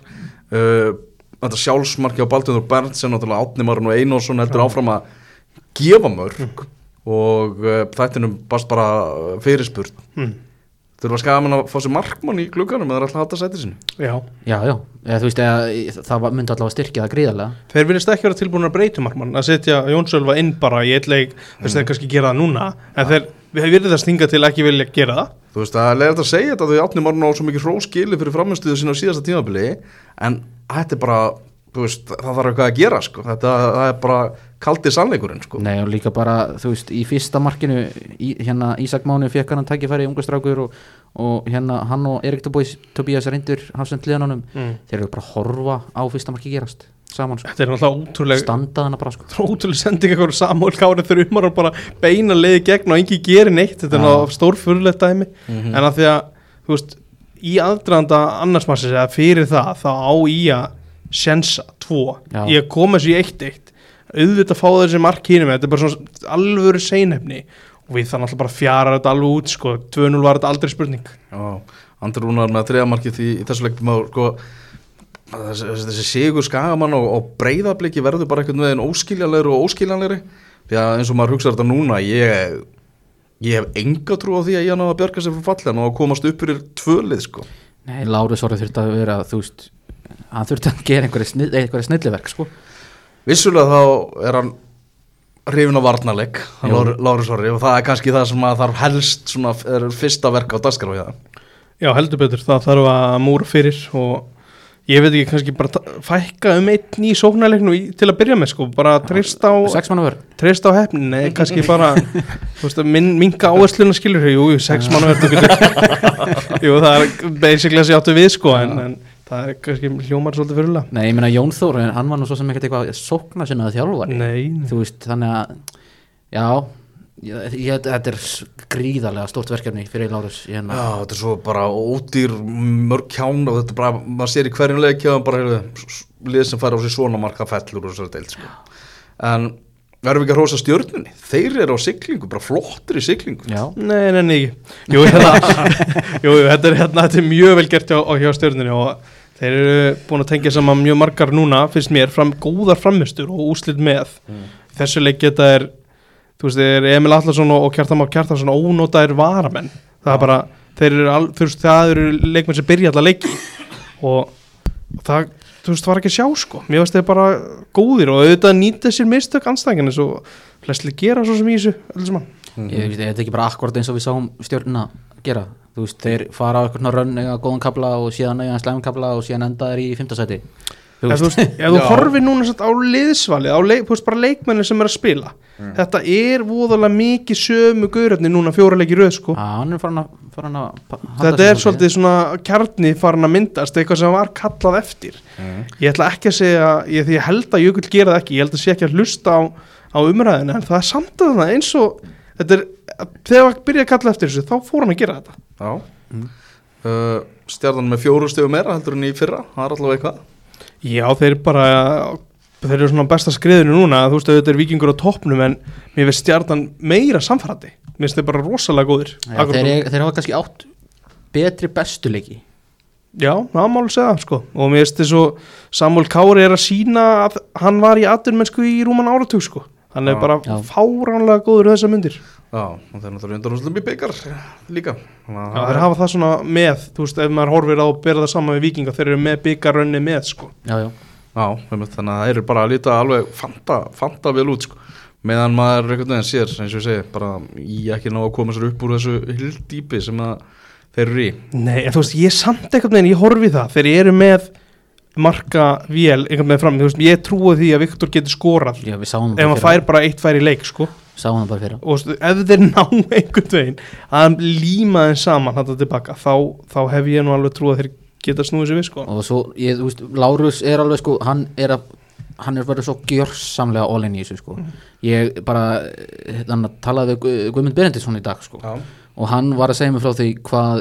þetta sjálfsmarki á Baldur Berntsen náttúrulega Árni Marin og Einarsson heldur áfram að gefa mörk og þættinum bara fyrirspurn Þurfa Skagamenn að fá sér markmann í glugganum eða er alltaf að hata sætið sinni? Já, þú veist, það myndi allavega styrkja það gríðarlega Þeir vilja ekki vera tilbúin að breyta markmann að setja Jónsölva inn bara í eitt leik þess að þeir kannski gera það núna en þeir virðið það stinga til ekki vilja gera það Þú veist, það er leiðilegt að segja þetta að þau Árni Marin á svo mikið hróskili fyrir frammistöðu sína á síðasta tímabili en þetta er bara, þú veist, það þarf eitthvað að gera sko. Það er bara kaldi sannleikurinn sko. Nei og líka bara, þú veist, í fyrsta markinu hérna Ísak Máni fekk hann tækifæri ungastrákur og hérna hann og Erik Tobias reyndur hafsend liðanunum þeir eru bara að horfa á fyrsta marki gerast saman sko. Þetta er náttúrulega ótrúlega standaðana bara sko. Ótrúlega sending eitthvað Samúel Kári þegar umar og bara beina leiði gegn og engi gerir neitt þetta er náttúrulega stórfurulegt dæmi en að því að, þú veist, í aðdraðanda annarsmassis eða fyrir það þá á í að sjensa 2 ég kom þessu í 1-1 auðvitað fá þessi mark hínum þetta er bara svona alvöru seinefni og við þannig alltaf bara fjara þetta alveg út sko. 2-0 var þetta aldrei spurning Andri Rúnar með 3. markið í þessu leiknum sko, þessi sigur Skagamann og Breiðabliki verður bara einhvern veginn óskiljanlegri því að eins og maður hugsa þetta núna ég hef enga trú á því að ég náða að bjarga sér frá falli og komast upp fyrir 2 lið sko. Nei, Lárus Orri þurfti að vera þú veist, hann þurfti að gera einhverja snilliverk sko. Vissulega þá er hann hrifinn á varnarleik Lárus Orri og það er kannski það sem að þarf helst svona, er fyrsta verk á dagskrá hjá það Já, heldur betur, það þarf að múra fyrir og ég veit ekki, kannski bara fækka einn í sóknarleiknum til að byrja með sko, bara treyst á heppni, nei, kannski bara þú veist, minka áhersluna skilur, 6 manna verður jú, það er basically að sé áttu við sko, en það er kannski hljómar svolítið fyrirlega. Nei, ég meina Jón Þór, hann var nú svo sem ekkert eitthvað sókna sinna að þjálfari. Nei. Þú veist, þannig að, já, þetta er gríðarlega stórt verkefni fyrir Lárus. Já, þetta er svo bara ódýr mörg kján og þetta bara, maður sér í hverjum leikja bara lið sem fær á sig svona marka fellur og svo deild, sko. En verðum við ekki að hrósa Stjörnunni? Þeir eru á siglingu, bara flottir í siglingu. Já. Nei, ekki. Jú, þetta er mjög vel gert hjá Stjörnunni og þeir eru búin að tengja saman mjög margar núna, finnst mér, góðar frammistur og úrslit með. Þessu leik geta þú veist, þeir Emil Atlason og Kjartan Már Kjartansson ónotaðir varamenn. Það er bara, það eru leikmenn sem byrja alla leiki og það, þú veist, var ekki að sjá sko. Mér veist þeir bara góðir og auðvitað nýta sér mistök andstæðingarnir svo flestir gera svo sem í þessu öllu saman. Ég veit ekki bara akkurat eins og við sáum Stjörnuna gera. Þú veist, þeir fara á eitthvað rönn eða góðan kabla og síðan eiga slæmum kabla og síðan enda þeir í 5. sæti. Ef þú horfir núna á liðsvalið, þú veist bara leikmennin sem er að spila. Þetta er voðalega mikið sömu gaurarnir núna 4 leiki í röð sko. Hann er farin að þetta er svolítið svona kjarni farin að myndast eitthvað sem var kallað eftir. Ég ætla ekki að segja, því ég held að Jökull gera það ekki, ég held að sé ekki að hlusta á umræðinu, en það er samt að það eins og þetta er, þegar það byrja að kalla eftir þessu, þá fór hann að gera þetta. Já. Stjarnan með 4 stigum meira heldur en í fyrra, það allavega eitthvað. Já, þeir eru svona besta skriðinu núna, þú veist, þetta Víkingur á toppnum, en mér finnst Stjarnan meira samfærandi, mér finnst þeir bara rosalega góðir. Já, þeir hafa kannski átt betri bestuleiki. Já, það má alveg segja, sko, og mér finnst þess að Samuel Kári að sína að hann var í atvinnumennsku í rúman áratug, sko, hann bara fáránlega góður þessar myndir. Já, og þeir náttúrulega undanúrslitum í bikar líka. Já, þeir hafa það svona með, þú veist, ef maður horfir á að bera það saman við Víkinga, þeir eru með bikarrönni með, sko. Já, þannig að það eru bara að líta alveg fanta vel út, sko. Meðan maður einhvern veginn sér, eins og ég segi, bara ég ekki ná að koma sér upp úr þessu hildýpi sem að þeir eru í. Nei, en þú veist, ég samt einhvern veginn, ég horfi það, þeir eru með markavél einhvern veginn fram, þú veist, ég trúi því að Viktor getur skorað. Já, við sáum ef hann fær bara 1 færi í leik, sko. Sáum það bara fyrir. Og ef þeir ná einhvern veginn að líma þeim saman þetta tilbaka, þá hef ég nú alveg trúið að þeir geta snúið sér við, sko. Og svo, þú veist, Lárus er alveg, sko, hann er verið svo gjörsamlega all in í þessu, sko. Ég bara, þannig að talaði við Guðmund Benediktsson í dag, sko. Já. Og hann var að segja mig frá því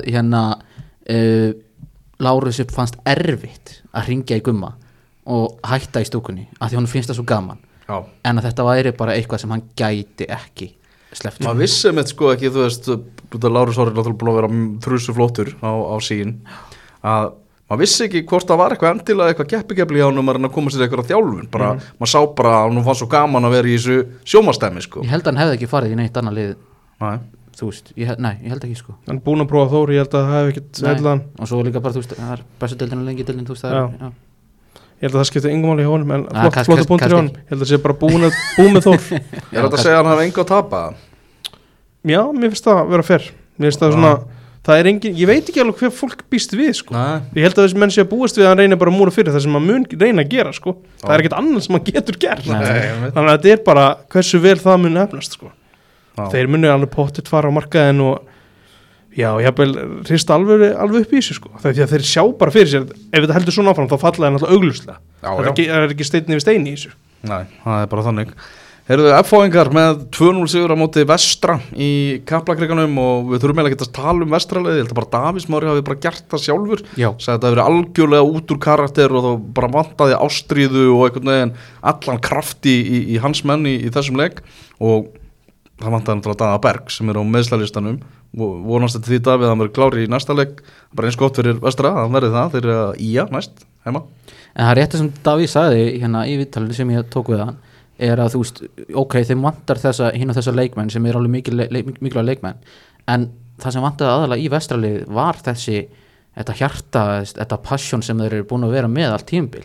hvað Lárus fannst erfitt að hringja í Gumma og hætta í stúkunni, af því hann finnst það svo gaman. Já. En að þetta væri bara eitthvað sem hann gæti ekki sleppt. Maður vissi með sko ekki, þú veist, Lárus Orri náttúrulega búin að vera þrjusu flottur á sín, að maður vissi ekki hvort það var eitthvað endilega eitthvað keppikepli hjá hann að koma sér eitthvað á þjálfun, bara, maður sá bara að hann fannst svo gaman að vera í þessu sjómastæmi, sko. Ég held að hann hefði ekki farið í neitt annað lið. Nei. Þú veist, ég held ekki, sko. Hann búin að prófa Þór, ég held að það hefði ekkert heldan. Og svo líka bara, þú veist, það er bestu deildin og lengi deildin, þú veist, það er, já. Ég held að það skipti engum máli hjá honum, en flottu punktur hjá honum. Ég held að það sé bara búin með Þór. Þetta að segja að hann hafi engu að tapa? Já, mér finnst það að vera fair. Mér finnst það svona, það er engin, ég veit ekki alveg hver fólk býst við, sko. Ég held að þessi menn sé að búast við að hann reynir bara að múra fyrir það sem hann mun reyna að gera, sko. Það er ekkert annað sem hann getur gert. Þannig að þetta er bara hversu vel það mun efnast, sko. Þeir muni alveg pottitt fara á markaðinn og já, ég hef hrist alveg upp í þessu, sko. Því að þeir sjá bara fyrir sér, ef þetta heldur svona áfram þá falla það náttúrulega augljóslega. Það er ekki steinn yfir stein í þessu. Nei, það er bara þannig. Heyrðu, F-fáingar með 2-0 sigur á móti Vestra í Kaplakrikanum og við þurfum eiginlega ekki að tala um Vestraliðið, ég held að bara Davís Mári hafi bara gert það sjálfur. Sagði að þetta hefur verið algjörlega út úr karakter og þá bara vantaði ástríðu og einhvern veginn allan krafti í hans menn í þessum leik og það vantaði náttúrulega Daða Berg sem er á meðslalistanum og vonast þetta því Davíð að hann verið klári í næsta leik, bara eins gott fyrir Vestra, hann verið það, þeir eru að ía næst heima. En það er rétt sem Davíð sagði hérna í viðtalinu sem ég tók við hann, er að þú veist, ok, þeim vantar þessa leikmenn sem er alveg mikilvæg leikmenn, en það sem vantaði aðalega í Vestralið var þetta hjarta, þetta passion sem þeir eru búin að vera með allt tímabil.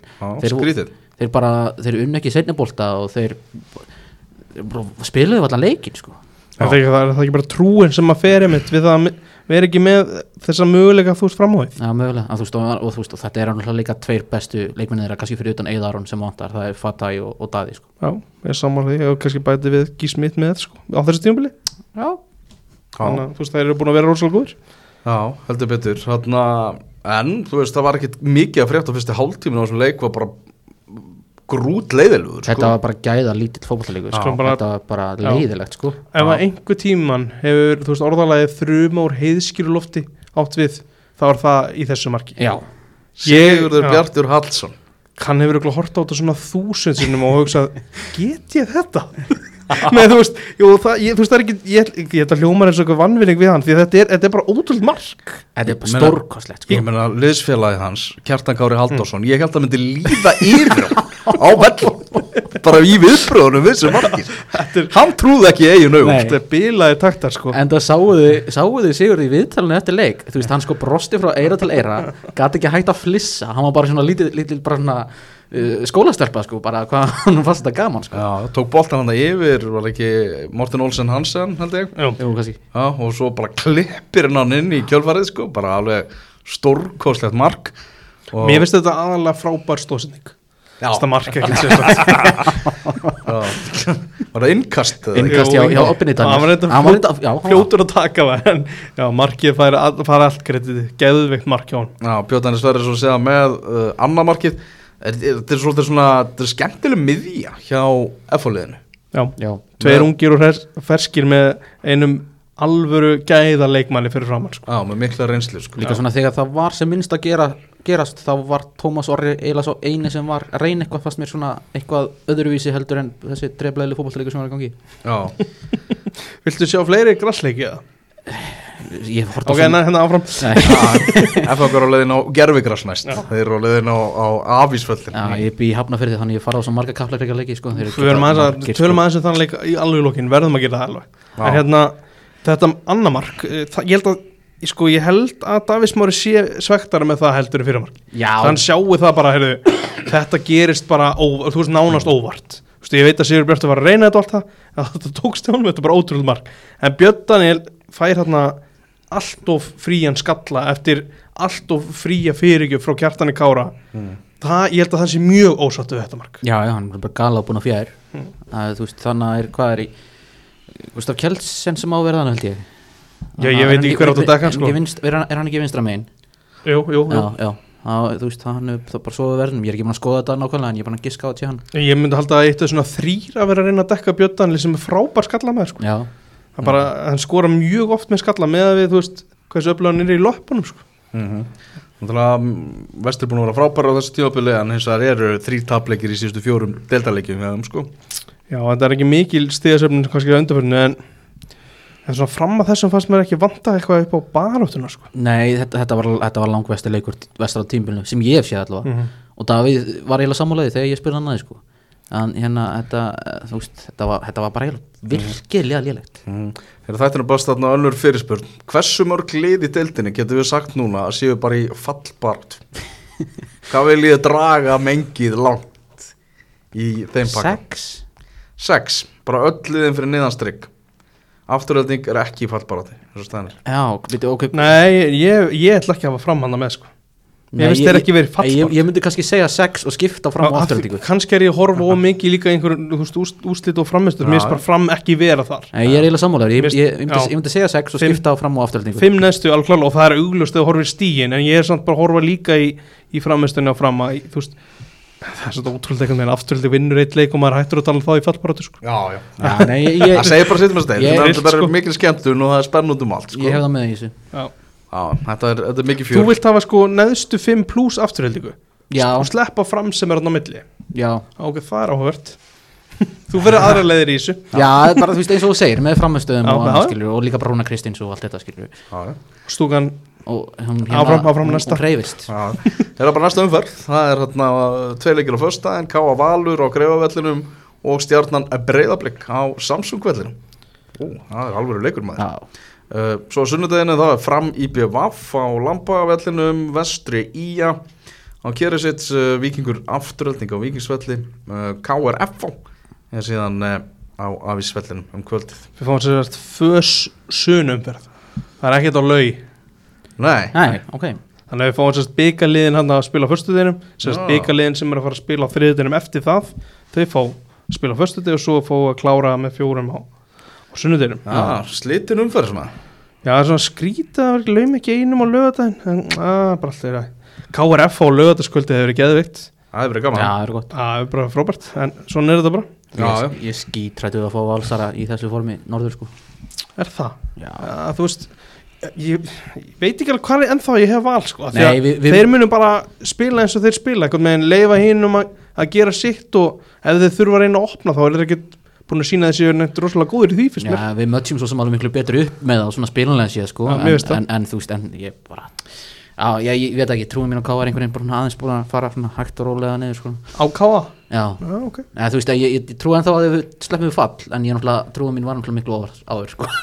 Þeir unna ekki seinnibolta og þeir spiluðu allan leikinn, sko. Það er ekki bara trúin sem að fer einmitt við það að vera ekki með þessa möguleika þú veist framhóið. Já, mögulega, og þetta er náttúrulega líka 2 bestu leikmennir þeirra, kannski fyrir utan Eiðaron sem vantar, það er Fattai og Daði, sko. Já, ég sammála því, og kannski bæti við Gísmit með, sko, á þessu tímabili. Já. Þannig að þú veist, þeir eru búin að vera rosalega góður. Já, heldur betur, en þú veist, það var ekkit mikið að frétta á fyrstu hálftíminu á þessum leik var bara grút leiðilegur, sko. Þetta var bara gæða lítill fótboltaleikur, sko. Þetta var bara leiðilegt, sko. Ef að einhver tíman hefur, þú veist, orðalagið þruma úr heiðskýru lofti átt við, þá er það í þessu marki. Já. Sigurður Bjartur Hallsson. Hann hefur örugglega horft á þetta svona 1000 sinnum og hugsað, get ég þetta? Nei, þú veist, það er ekki, ég þetta hljómar eins og eitthvað vannvinning við hann, því að þetta er bara ótrúlega mark. Þetta er bara stórkostlegt, sko. Ég meina, liðsfélagi hans, Kjartan Kári Halldórsson, ég held að myndi líða yfir á vellum, bara í viðbröðunum við sem markið. Hann trúði ekki eigin augun. Þetta er bilaði taktar, sko. En það sáuðu Sigurði í viðtalinu eftir leik, þú veist, hann sko brosti frá eyra til eyra, gat ekki hægt að flissa, hann var bara svona lítið bara svona skólastelpa, sko, bara hvað hann fannst þetta gaman, sko. Já, tók boltan hann yfir, var ekki Morten Olsen Hansen, held ég. Jú, kannski. Já, og svo bara klippir hann inn í kjölfarið, sko, bara alveg stórkostlegt mark. Mér finnst þetta aðalega frábær stóðsending. Þetta mark ekki sérstaklega. Var það innkast? Innkast, já, opinni þannig. Hann var fljótur að taka það, en já, markið fara allt kreditið, geðveikt mark hjá hann. Já, Björn Sverrir svo segja með annað markið. Þetta er svolítið svona, þetta er skemmtileg miðja hjá F-liðinu. Já. 2 ungir og ferskir með einum alvöru gæða leikmanni fyrir framann sko. Já, með mikla reynslu sko. Líka svona þegar það var sem minnst að gerast þá var Tómas Orri eiginlega svo eini sem var að reyna eitthvað fast mér svona eitthvað öðruvísi heldur en þessi drefleili fótboltaleiki sem var í gangi. Já. Viltu sjá fleiri grassleiki eða? Ég horfði Ok, hérna áfram F-okkar á leiðin á gervigrass næst. Þeir eru á leiðin á afísvöllin. Já, ég bý í Hafnarfirði þannig ég fara á svo marga kappleiki sko. Tölum aðeins þann leik í alveg í lokin, verðum að gera það alveg. En hérna, þetta annar mark, ég held að Davíð Smári sé svektara með það heldur í fyrramark. Þann sjáu það bara, heyrðu, þetta gerist bara, þú veist, nánast óvart. Ég veit að Sigur Björn var að reyna þetta allt það, en þetta tókst hjá honum, þetta er bara ótrúlega mark. En Björn Daniel fær hérna allt of frían skalla eftir allt of fría fyrirgjöf frá Kjartani Kára. Ég held að það sé mjög ósáttu við þetta mark. Já, hann er bara gala búin á fjær. Þú veist, þannig hvað í Gustaf Kjeldsen sem á að vera þannig held ég. Já, ég veit ekki hver átt að dekka sko. Er hann ekki vinstra megin? Jú. Já. Þú veist, hann er bara svo verðnum. Ég er ekki búin að skoða þetta nákvæmlega en ég er bara að giska á þetta hann. Ég myndi halda að eitt af svona 3 að vera að reyna að dekka Björn Daniel sem er frábær skalla með sko. Já. Hann skora mjög oft með skalla með að við, þú veist, hversu öflugan er í loppunum sko. Þannig að Vestur búin að vera frábæra á þessu tímabili en hins vegar eru 3 tapleikir í síðustu 4 deildarleikjum sko. Já, þetta er ekki mikil stigasöfnun kannski á undanförinu en svona fram að þessum fannst mér ekki vanta eitthvað upp á baráttuna sko. Nei, þetta var langvesti leikur vestra á tímabilinu sem ég hef séð allavega og Davíð var eiginlega sammálaði þegar ég spurði hann aðeins sko. En hérna þetta var bara virkilega lélegt. Þetta er bara þarna önnur fyrirspurn. Hversu mörg lið í deildinni getum við sagt núna að séu bara í fallbart? Hvað vil ég draga mengið langt í þeim pakka? 6, bara öll liðin fyrir niðanstrygg. Afturölding er ekki í fallbarati þessu staðinir. Já, ok. Nei, ég ætla ekki að hafa fram hana með sko. Ég veist þeir ekki verið fallbart. Ég myndi kannski segja 6 og skipta fram á afturöldingu. Kannski er ég að horfa of mikið líka einhverjum úrslit og framistur. Mér finnst bara fram ekki vera þar. Nei, ég er eiginlega sammálaður. Ég myndi segja 6 og skipta fram á afturöldingu. 5 næstu alveg klálega og það er augljóst þegar þú horfir stígin en ég er samt bara að horfa líka í framisturinn á fram að þú veist það er svona ótrúlega eitthvað með afturölding vinnur eitt leik og maður hættur að tala þá í fallbaratu sko. Já. Það segir bara sittum að stein. Það er bara mikil skemmtun og það er spennund allt sko. Ég hef það með í þessu. Já, þetta er mikið fjör. Þú vilt hafa sko neðstu 5 plus afturöldingu. Já. Og sleppa fram sem er á milli. Já. Ok, það er áhugavert. Þú verður aðra leiðir í þessu. Já, bara þú veist eins og þú segir með framstöðum og líka bara Rúna Kristins og allt þetta skilur. Stúkan og áfram næsta hreyfist. Það er bara næsta umferð. Það er hérna 2 leikir á föstudaginn, K.A. Valur á Greifavellinum og Stjarnan Breiðablik á Samsung-vellinum. Það er alvöru leikur maður. Svo á sunnudaginu það er Fram IBVF á Lambavellinum, Vestri IA á Keresits, Víkingur Afturölding á Víkingsvelli, KR FH er síðan á Afísvellinum kvöldið. Við fáum sérst fös sunumferð. Það er ekkert á laug. Nei, ok. Þannig að við fáum sérst bikarliðin hann að spila á föstudeginum, sérst bikarliðin sem er að fara að spila á þriðjudeginum eftir það, þau fá spila á föstudegi og svo fá að klára með 4 á sunnudeginum. Slitin umferð svona. Já, það er svona skrítið að vera laum ekki einum á laugardaginn, en bara alltaf er það. KRF á laugardagskvöldið hefur verið geðvikt. Það hefur verið gaman. Já, það er gott. Það er bara frábært, en svona er þetta bara. Ég skítrættu að fá Valsara í þessu formi norður sko. Er það? Já. Þú veist, ég veit ekki alveg hvað er ennþá ég hef val sko. Nei, þeir munum bara spila eins og þeir spila, einhvern veginn leifa hinum að gera sitt og ef þeir þurfa að reyna að opna þá er þeir ekkert búin að sína þessi neitt rosalega góður í því fyrst mér. Já, við mötsum svo sem alveg miklu betur upp með það svona spilanlega séð sko, en þú veist, en ég bara ég veit ekki, trúið mín á K.A. er einhvern veginn bara aðeins búin að fara svona hægt og rólega niður sko. Á K.A.? Já, ok. Þú veist, ég trúi ennþá að við sleppum við fall, en ég náttúrulega, trúið mín var náttúrulega miklu áður sko.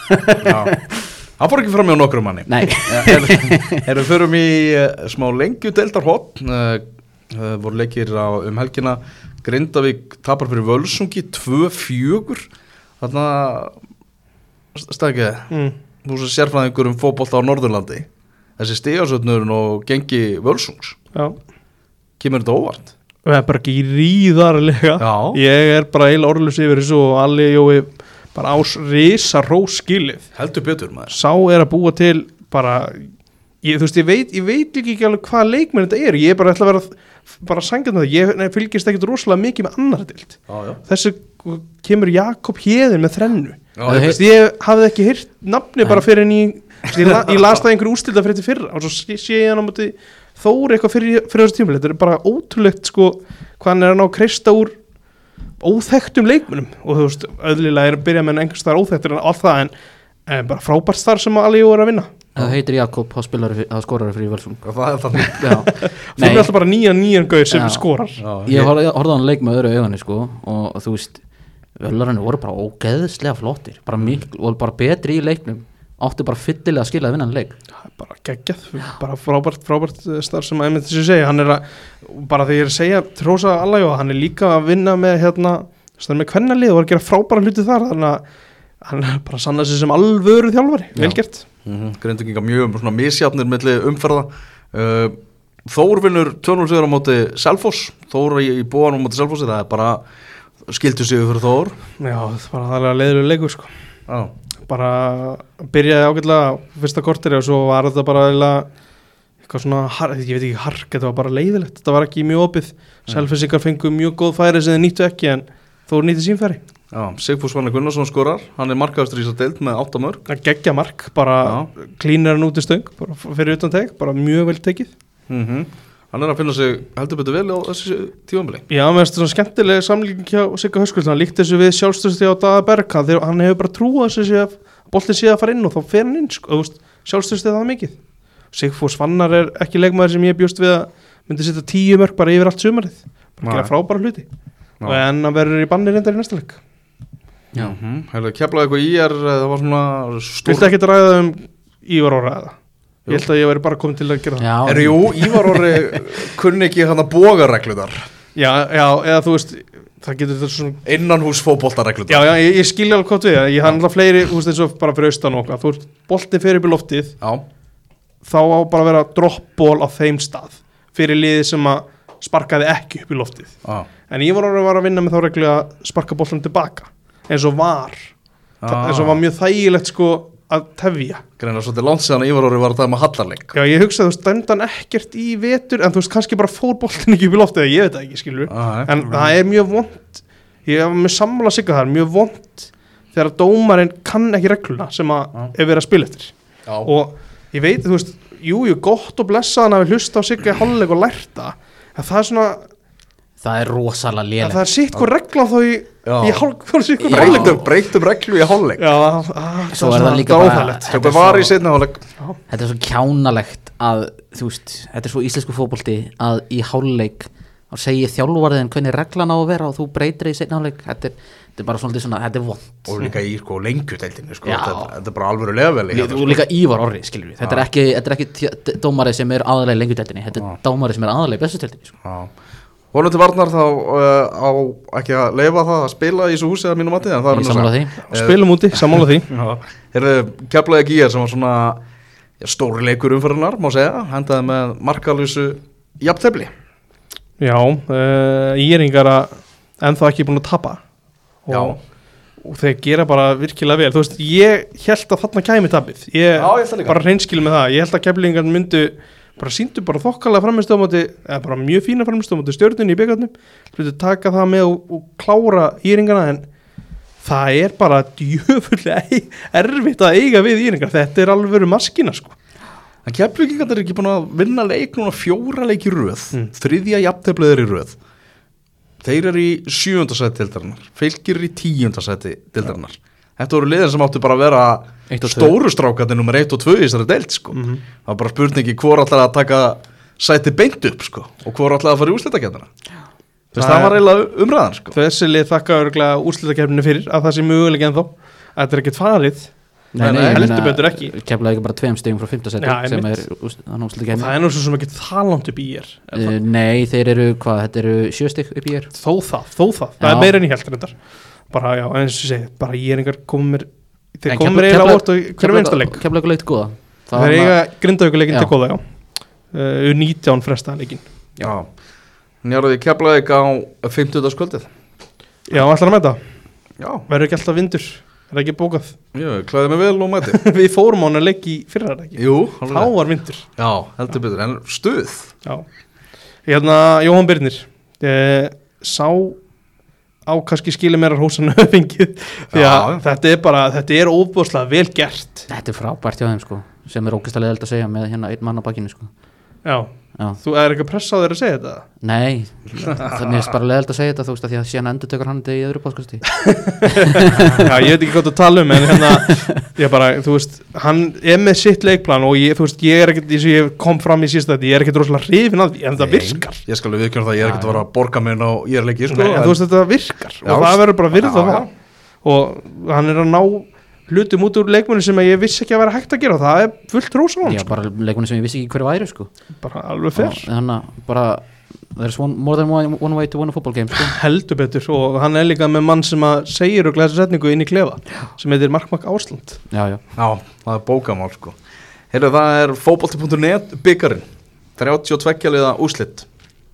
Það fór ekki fram hjá nokkrum manni. Nei. Við förum í smá lengjudeildarhorn, voru leikir helgina. Grindavík tapar fyrir Völsungi 2-4. Þarna stækið þú sem sérfræðingur fótbolta á Norðurlandi, þessi stigasöfnurinn og gengi Völsungs. Já. Kemur þetta óvart? Það er bara ekki ríðarlega. Já. Ég er bara eiginlega orðlaus yfir þessu og Alli Jói bara ás risa rós skilið. Heldur betur maður. Sá er að búa til bara ég veit ekki alveg hvað leikmenn þetta eru, ég er bara ætla að vera bara sangjað með það, ég fylgist ekkert rosalega mikið með annar deild, þessu kemur Jakob Héðinn með þrennu, ég hafði ekki heyrt nafni bara fyrir en ég las það einhverju úrstilda fyrir fyrra og svo sé ég hann á móti Þóri eitthvað fyrir þessu tímafél, þetta er bara ótrúlegt sko, hvað hann er að ná að kreista úr óþekktum leikmennum og þú veist, auðvitað er að byrja með einhvers þar óþekktur en allt það en bara frábært starf sem Ali er að vinna. Það heitir Jakob, það skorar fyrir Völsung. Það er þannig. Það er alltaf bara nýjan gauð sem skorar. Ég horfði á hann leik með öðru augunni sko og þú veist, Völararnir voru bara ógeðslega flottir, bara mikil og bara betri í leiknum, áttu bara fyllilega að skila að vinna hann leik. Það er bara geggjað, bara frábært starf sem að einmitt þessu segja, hann er að, bara þegar ég er að segja trósa alla og hann er líka að vinna með með kvennalið og að gera frábæra hluti þar, þannig að hann er bara sannað sig sem alvöru þjálfari, velgert. Grindvíkingar mjög svona misjafnir milli umferða. Þór vinnur 2-0 sigur á móti Selfoss, Þór í búanum á móti Selfossi, það er bara skildu sigur fyrir Þór. Já, það er leiðilegur leikur sko. Bara byrjaði ágætlega fyrsta korteri og svo var þetta bara eitthvað svona, ég veit ekki hark, þetta var bara leiðilegt, þetta var ekki mjög opið. Selfossingar fengu mjög góð færi sem þeir nýttu ekki en Þór nýtti sín færi. Sigfús Vannar Gunnarsson skorar, hann er markaðastur í þessa deild með 8 mörk. Það geggja mark, bara klínir hann út í stöng, bara fyrir utan teg, bara mjög vel tekið. Hann er að finna sig heldur betur vel á þessu tímabili. Já, mér finnst þetta svona skemmtileg samlíking hjá Sigga Höskuldsson, hann líkt þessu við sjálfstöðsti á Daða Berg, hann hefur bara trúað þessu að boltinn sé að fara inn og þá fer hann inn, sko, sjálfstöðsti það mikið. Sigfús Vannar er ekki leikmaður sem ég bjóst við að myndi setja 10 mörk bara yfir allt sumarið, bara gera frábæra hluti. Og en hann verður í banni reyndar í næsta leik. Já, keflaði eitthvað í það var svona stór... Viltu ekki ræða Ívar Orra eða? Ég held að ég væri bara komin til að gera það. Ívar Orri kunni ekki hann að bogareglunar. Já, eða þú veist, það getur þetta svona... Innanhús fótboltareglunar. Já, ég skilja alveg hvað við, ég hann alltaf fleiri, þú veist eins og bara fyrir austan okkar, þú veist, boltinn fer upp í loftið, þá á bara að vera droppból á þeim stað, fyrir liðið sem að sparkaði ekki upp í loftið. En Ívar Orri var að vinna með þá reglu að sparka boltanum tilbaka. eins og var mjög þægilegt sko að tefja. Greina svolítið langt síðan Ívar Orri var að dæma hallarleik. Já, ég hugsaði, þú veist, dæmdi hann ekkert í vetur, en þú veist, kannski bara fór boltin ekki upp í loftið, ég veit það ekki, skilur. En það er mjög vont, ég hef með sammála Sigga þar, mjög vont þegar dómarinn kann ekki regluna sem að er verið að spila eftir. Já. Og ég veit, þú veist, jú, gott og blessaðan að við hlusta á Sigga í hálfleik og lærta, en það er svona... Það er rosalega lélegt. Það er sitt hvað regla þá í hálfleik. Breytum reglu í hálfleik. Svo er það líka bara... Það var í seinna hálfleik. Þetta er svo kjánalegt að, þú veist, þetta er svo íslensku fótbolti að í hálfleik þá segir þjálfarðin hvernig reglan á að vera og þú breytir í seinna hálfleik. Þetta er bara svolítið svona, þetta er vont. Og líka í sko lengjudeildinni, sko. Þetta er bara alvöru leveli. Og líka Ívar Orri, skilur við. Þetta er ekki dómari sem er aðalega í lengjudeildinni. Þetta er dómari sem er aðalega í bestudeildinni, sko. Vonum til varnar þá á ekki að leyfa það að spila í þessu húsi að mínum mati, en það er sammála því. Spilum úti, sammála því. Keflavík IR sem var svona stóri leikur umferðarnar, má segja, hendaði með markalausu jafntefli. Já, IR-ingar ennþá ekki búin að tapa og þeir gera bara virkilega vel. Þú veist, ég held að þarna kæmi tapið. Ég bara hreinskil með það. Ég held að Keflavíkingar myndu bara síndu bara þokkalega framistu á móti, eða bara mjög fína framistu á móti Stjörnunni í bikarnum, hlutu taka það með og klára íringana, en það er bara djöfullega erfitt að eiga við íringar, þetta er alveg maskina sko. En Keflavíkingar er ekki búin að vinna leik núna 4 leik í röð, 3. jafnteflið er í röð, þeir eru í 7. sæti deildarinnar, Fylkir er í 10. sæti deildarinnar. Þetta voru liðin sem áttu bara að vera stóru strákarnir nummer 1 og 2 í þessari deild sko. Það var bara spurningi hvor allar að taka sæti beint upp sko og hvor allar að fara í úrslitakeppnina. Það var eiginlega umræðan sko. Þessi lið þakka örgulega úrslitakeppninu fyrir að það sé möguleik ennþá. Þetta er ekkert farið. Nei, heldur betur ekki. Keflavík bara 2 stigum frá 5. sæti sem er úrslitakeppni. Það er nú svo sem ekki það langt upp í IR. Nei, þeir eru þetta eru 7 stig upp í IR. Þó það. Það er meira en ég held reyndar. Bara já, eins og segi, bara íringar komir eiginlega á orð og hverju einstaleik. Keflavík leikt góða. Það eiga Grindavíkurleikin til góða, já. U19 frestaðan leikin. Já, njáruði Keflavík á 50. kvöldið. Já, ætlar að mæta. Já. Verður ekki alltaf vindur. Er það ekki bókað? Jú, klæði mig vel og mæti. Við fórum á hann að leik í fyrra ekki? Jú, þá var vindur. Já, heldur betur, en stuð. Já. Jóhann Birnir sá á kannski skilja meira hrósan fengið því að þetta er óbúslega vel gert. Þetta er frábært hjá þeim sko, sem er ógeðslega leiðilegt að segja með hérna einn mann á bakinu sko. Já. Þú er eitthvað pressa á þér að segja þetta? Nei, það er bara leiðilegt að segja þetta þú veist að því að síðan endur tekur hann þetta í öðru podcasti. Já, ég veit ekki hvað þú tala en ég bara, þú veist, hann er með sitt leikplan og þú veist, ég er ekkert, eins og ég kom fram í síðasta þetta, ég er ekkert rosalega hrifinn af því, en það virkar. Ég skal alveg viðurkenna það, ég er ekkert að vera að borga mig inn á ég er leiki, sko. Nei, en þú veist, þetta virkar og það verður bara virða það. Og hann er að ná hlutum út úr leikmunni sem ég vissi ekki að vera hægt að gera og það er fullt hrós á hann. Já, bara leikmunni sem ég vissi ekki hverju væri sko. Bara alveg fer. Þannig að bara there's more than one way to win a football game sko. Heldur betur og hann er líka með mann sem að segir og glæsa setningu inn í klefa sem heitir Mark Ásland. Já, það er bókamál sko. Heyrðu, það er fótbolti.net byggarinn 32 liða úrslit.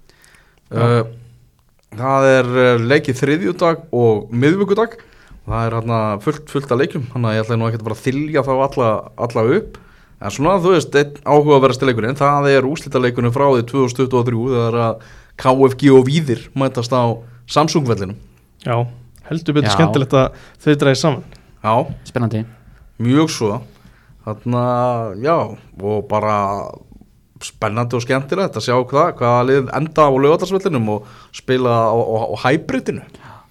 Það er leikið þriðjudag og miðvikudag. Það er hérna fullt af leikjum, þannig að ég ætla nú ekki að bara þylja þá alla upp. En svona, þú veist, einn áhugaverðasti leikurinn, það er úrslitaleikunum frá því 2023 þegar að KFG og Víðir mætast á Samsung-vellinum. Já, heldur betur skemmtilegt að þau dragið saman. Já. Spennandi. Mjög svo. Þarna, já, og bara spennandi og skemmtilegt að sjá hvaða lið enda á Laugardalsvellinum og spila á Hæbritinu.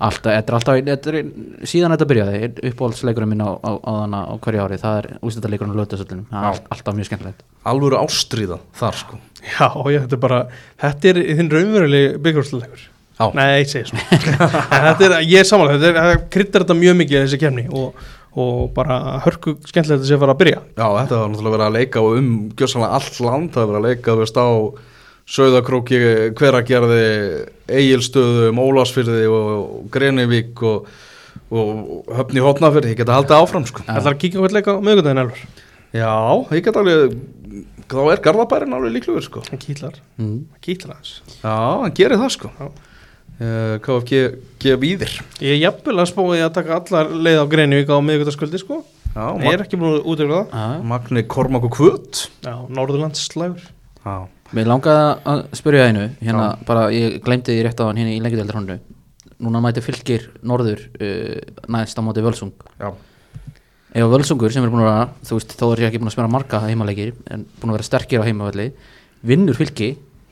Síðan þetta byrjaði uppáhaldsleikurinn minn á hverju ári, það er úrslitaleikurinn á Laugardalsvellinum, það er alltaf mjög skemmtilegt. Alvöru ástríða þar sko. Já, þetta er þinn raunverulegi byggjúrslitaleikur. Nei, ég segi svona. Ég er samanlega, þetta kryddar þetta mjög mikið þessi kemni og bara hörku skemmtilegt að sé að fara að byrja. Já, þetta var náttúrulega verið að leika og gjörsamlega allt land, það verið að leika á Sauðakróki, Hveragerði, Egilsstöðum, Ólafsfirði og Grenivík og Höfn í Hornafirði, ég geta haldið áfram sko. Það er að kíkja hvað leika á miðvikudaginn Elvar. Já, ég get alveg, þá er Garðabærinn alveg líklegur sko. Hann kýtlar hans. Já, hann gerir það sko. KFG Víðir. Ég er jafnvel að spóið að taka allar leið á Grenivík á miðvikudagskvöldi sko. Já, ég er ekki búin að útöku það. Magni Kormák og Kvöt. Já, Norðurlandsslagur. Já. Mér langaði að spyrja einu hérna, bara ég glemdi því rétt á hann hérna í lengjudeildarhónu. Núna mæti Fylkir norður næst á móti Völsung. Já. Ef Völsungur sem er búin að vera, þú veist, þó er ég ekki búin að spila marga heimaleikir en búin að vera sterkir á heimavelli, vinnur Fylki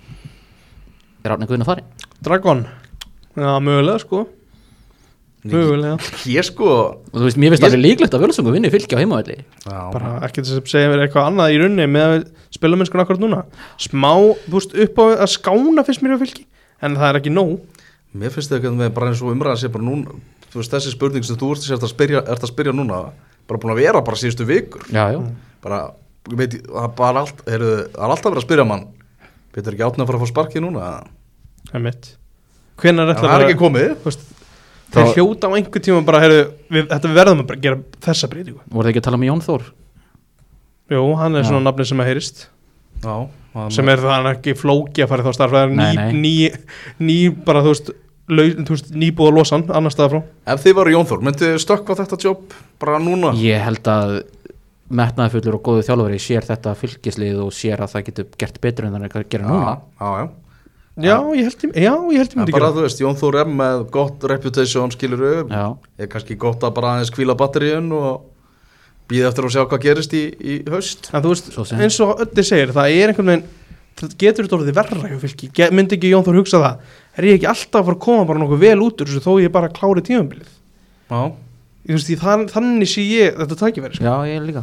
Árni Guðna farin. Dragon. Já, mögulega sko. Mögulega. Ég sko. Og þú veist, mér finnst það líklegt að Völsungur vinnur Fylki á heimavelli. Já. Bara ekki þess að segja mér eitthvað annað í rauninni með spilamennskan akkurat núna. Smá, þú veist, upp á að skána finnst mér á Fylki, en það er ekki nóg. Mér finnst það ekki að bara eins og umræðan sé bara núna, þú veist, þessi spurning sem þú ert að spyrja núna, bara búin að vera bara síðustu vikur. Já. Bara, ég veit, það er alltaf verið að spyrja mann, betur ekki Árni að fara að fá sparkið núna? Það er mitt. Hvenær ætlar það er ekki komið? Þeir hljóta á einhver tíma bara, við verðum að gera þessa breytingu. Voru þið ekki að tala um Jón Þór? Jú, hann er svona nafnið sem að heyrist. Já. Sem er það ekki flóki að fara þá starf. Það er ný bara, þú veist, nýbúð að losa hann, annar staða frá. Ef þið varu Jón Þór, myndið stökkva þetta jobb bara núna? Ég held að metnaðarfullur og góðu þjálfari sér þetta Fylkislið og sér að það getur gert betur en það er að gera núna. Já, ég held myndi bara, þú veist, Jón Þór er með gott reputation, skilur er kannski gott að bara aðeins hvíla batteríun og býða eftir að sjá hvað gerist í haust. En þú veist, eins og Öddi segir, það er einhvern veginn, það getur þetta orðið verra hjá Fylki, myndi ekki Jón Þór hugsa það, er ég ekki alltaf að fara að koma bara nokkuð vel út úr þessu þó ég bara klári tímabilið. Já. Þú veist, þannig sé ég þetta tækifæri. Já, ég er líka.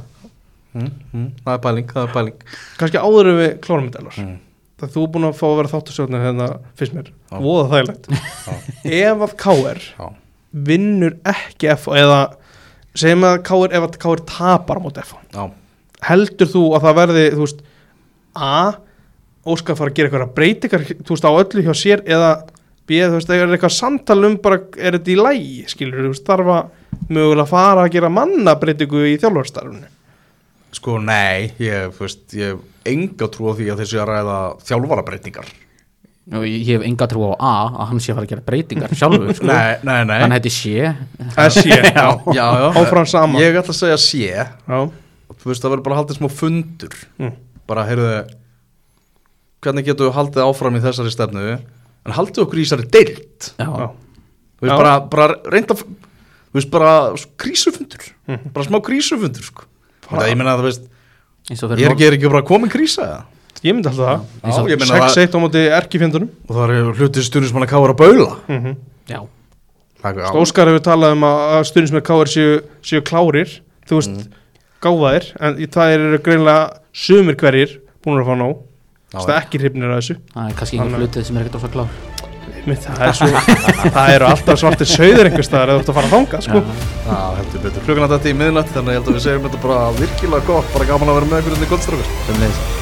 Það er pæling. Kannski áður við klárum þetta Elvar. Það þú er búin að fá að vera þáttasjóðnir hérna fyrst mér, voða þægilegt. Ef að KR vinnur ekki F eða segjum að ef að KR tapar á móti F, heldur þú að það verði, þú veist, Óskar fara að gera eitthvað breytingar, þú veist, á öllu hjá sér eða B, þú veist, er eitthvað samtal bara, er þetta í lagi, skilur, þú veist, þarf að mögulega fara að gera mannabreytingu í þjálfarstarfinu? Sko, nei, ég hef enga trú á því að þessi að ræða þjálfarabreytingar. Ég hef enga trú á að hann sé að fara að gera breytingar sjálfur, sko. Nei. Hann heiti sé. Já, áfram sama. Ég ætla að segja sé. Já. Þú veist, það verður bara haldið smá fundur. Bara, heyrðu, hvernig getum við haldið áfram í þessari stefnu, en haldið okkur í þessari deild. Þú veist, bara reynda, þú veist, bara krísufundur. Bara smá krísufundur, sko. Ég meina, þú veist, er ekki bara komin krísa, eða? Ég myndi alltaf það 6-1 á móti erkifjöndunum. Og það eru hlutir stundismanna K.R. að baula. Já. Óskar hefur talað um að stundismenn K.R. séu klárir. Þú veist, gáfaðir. En það eru greinilega sumir hverjir búin að fá nóg. Það er ekki hrifnir að þessu. Það er kannski einhver hlutið sem er ekkert ofsa klár. Það eru alltaf svartir sauðir einhvers staðar eða þú ert að fara að þanga, sko. Já, heldur betur. Klukkan að þetta í miðnætti, þannig að ég held að við segjum þetta bara virkilega gott. Bara gaman að vera með ykkur í Goldstrákar.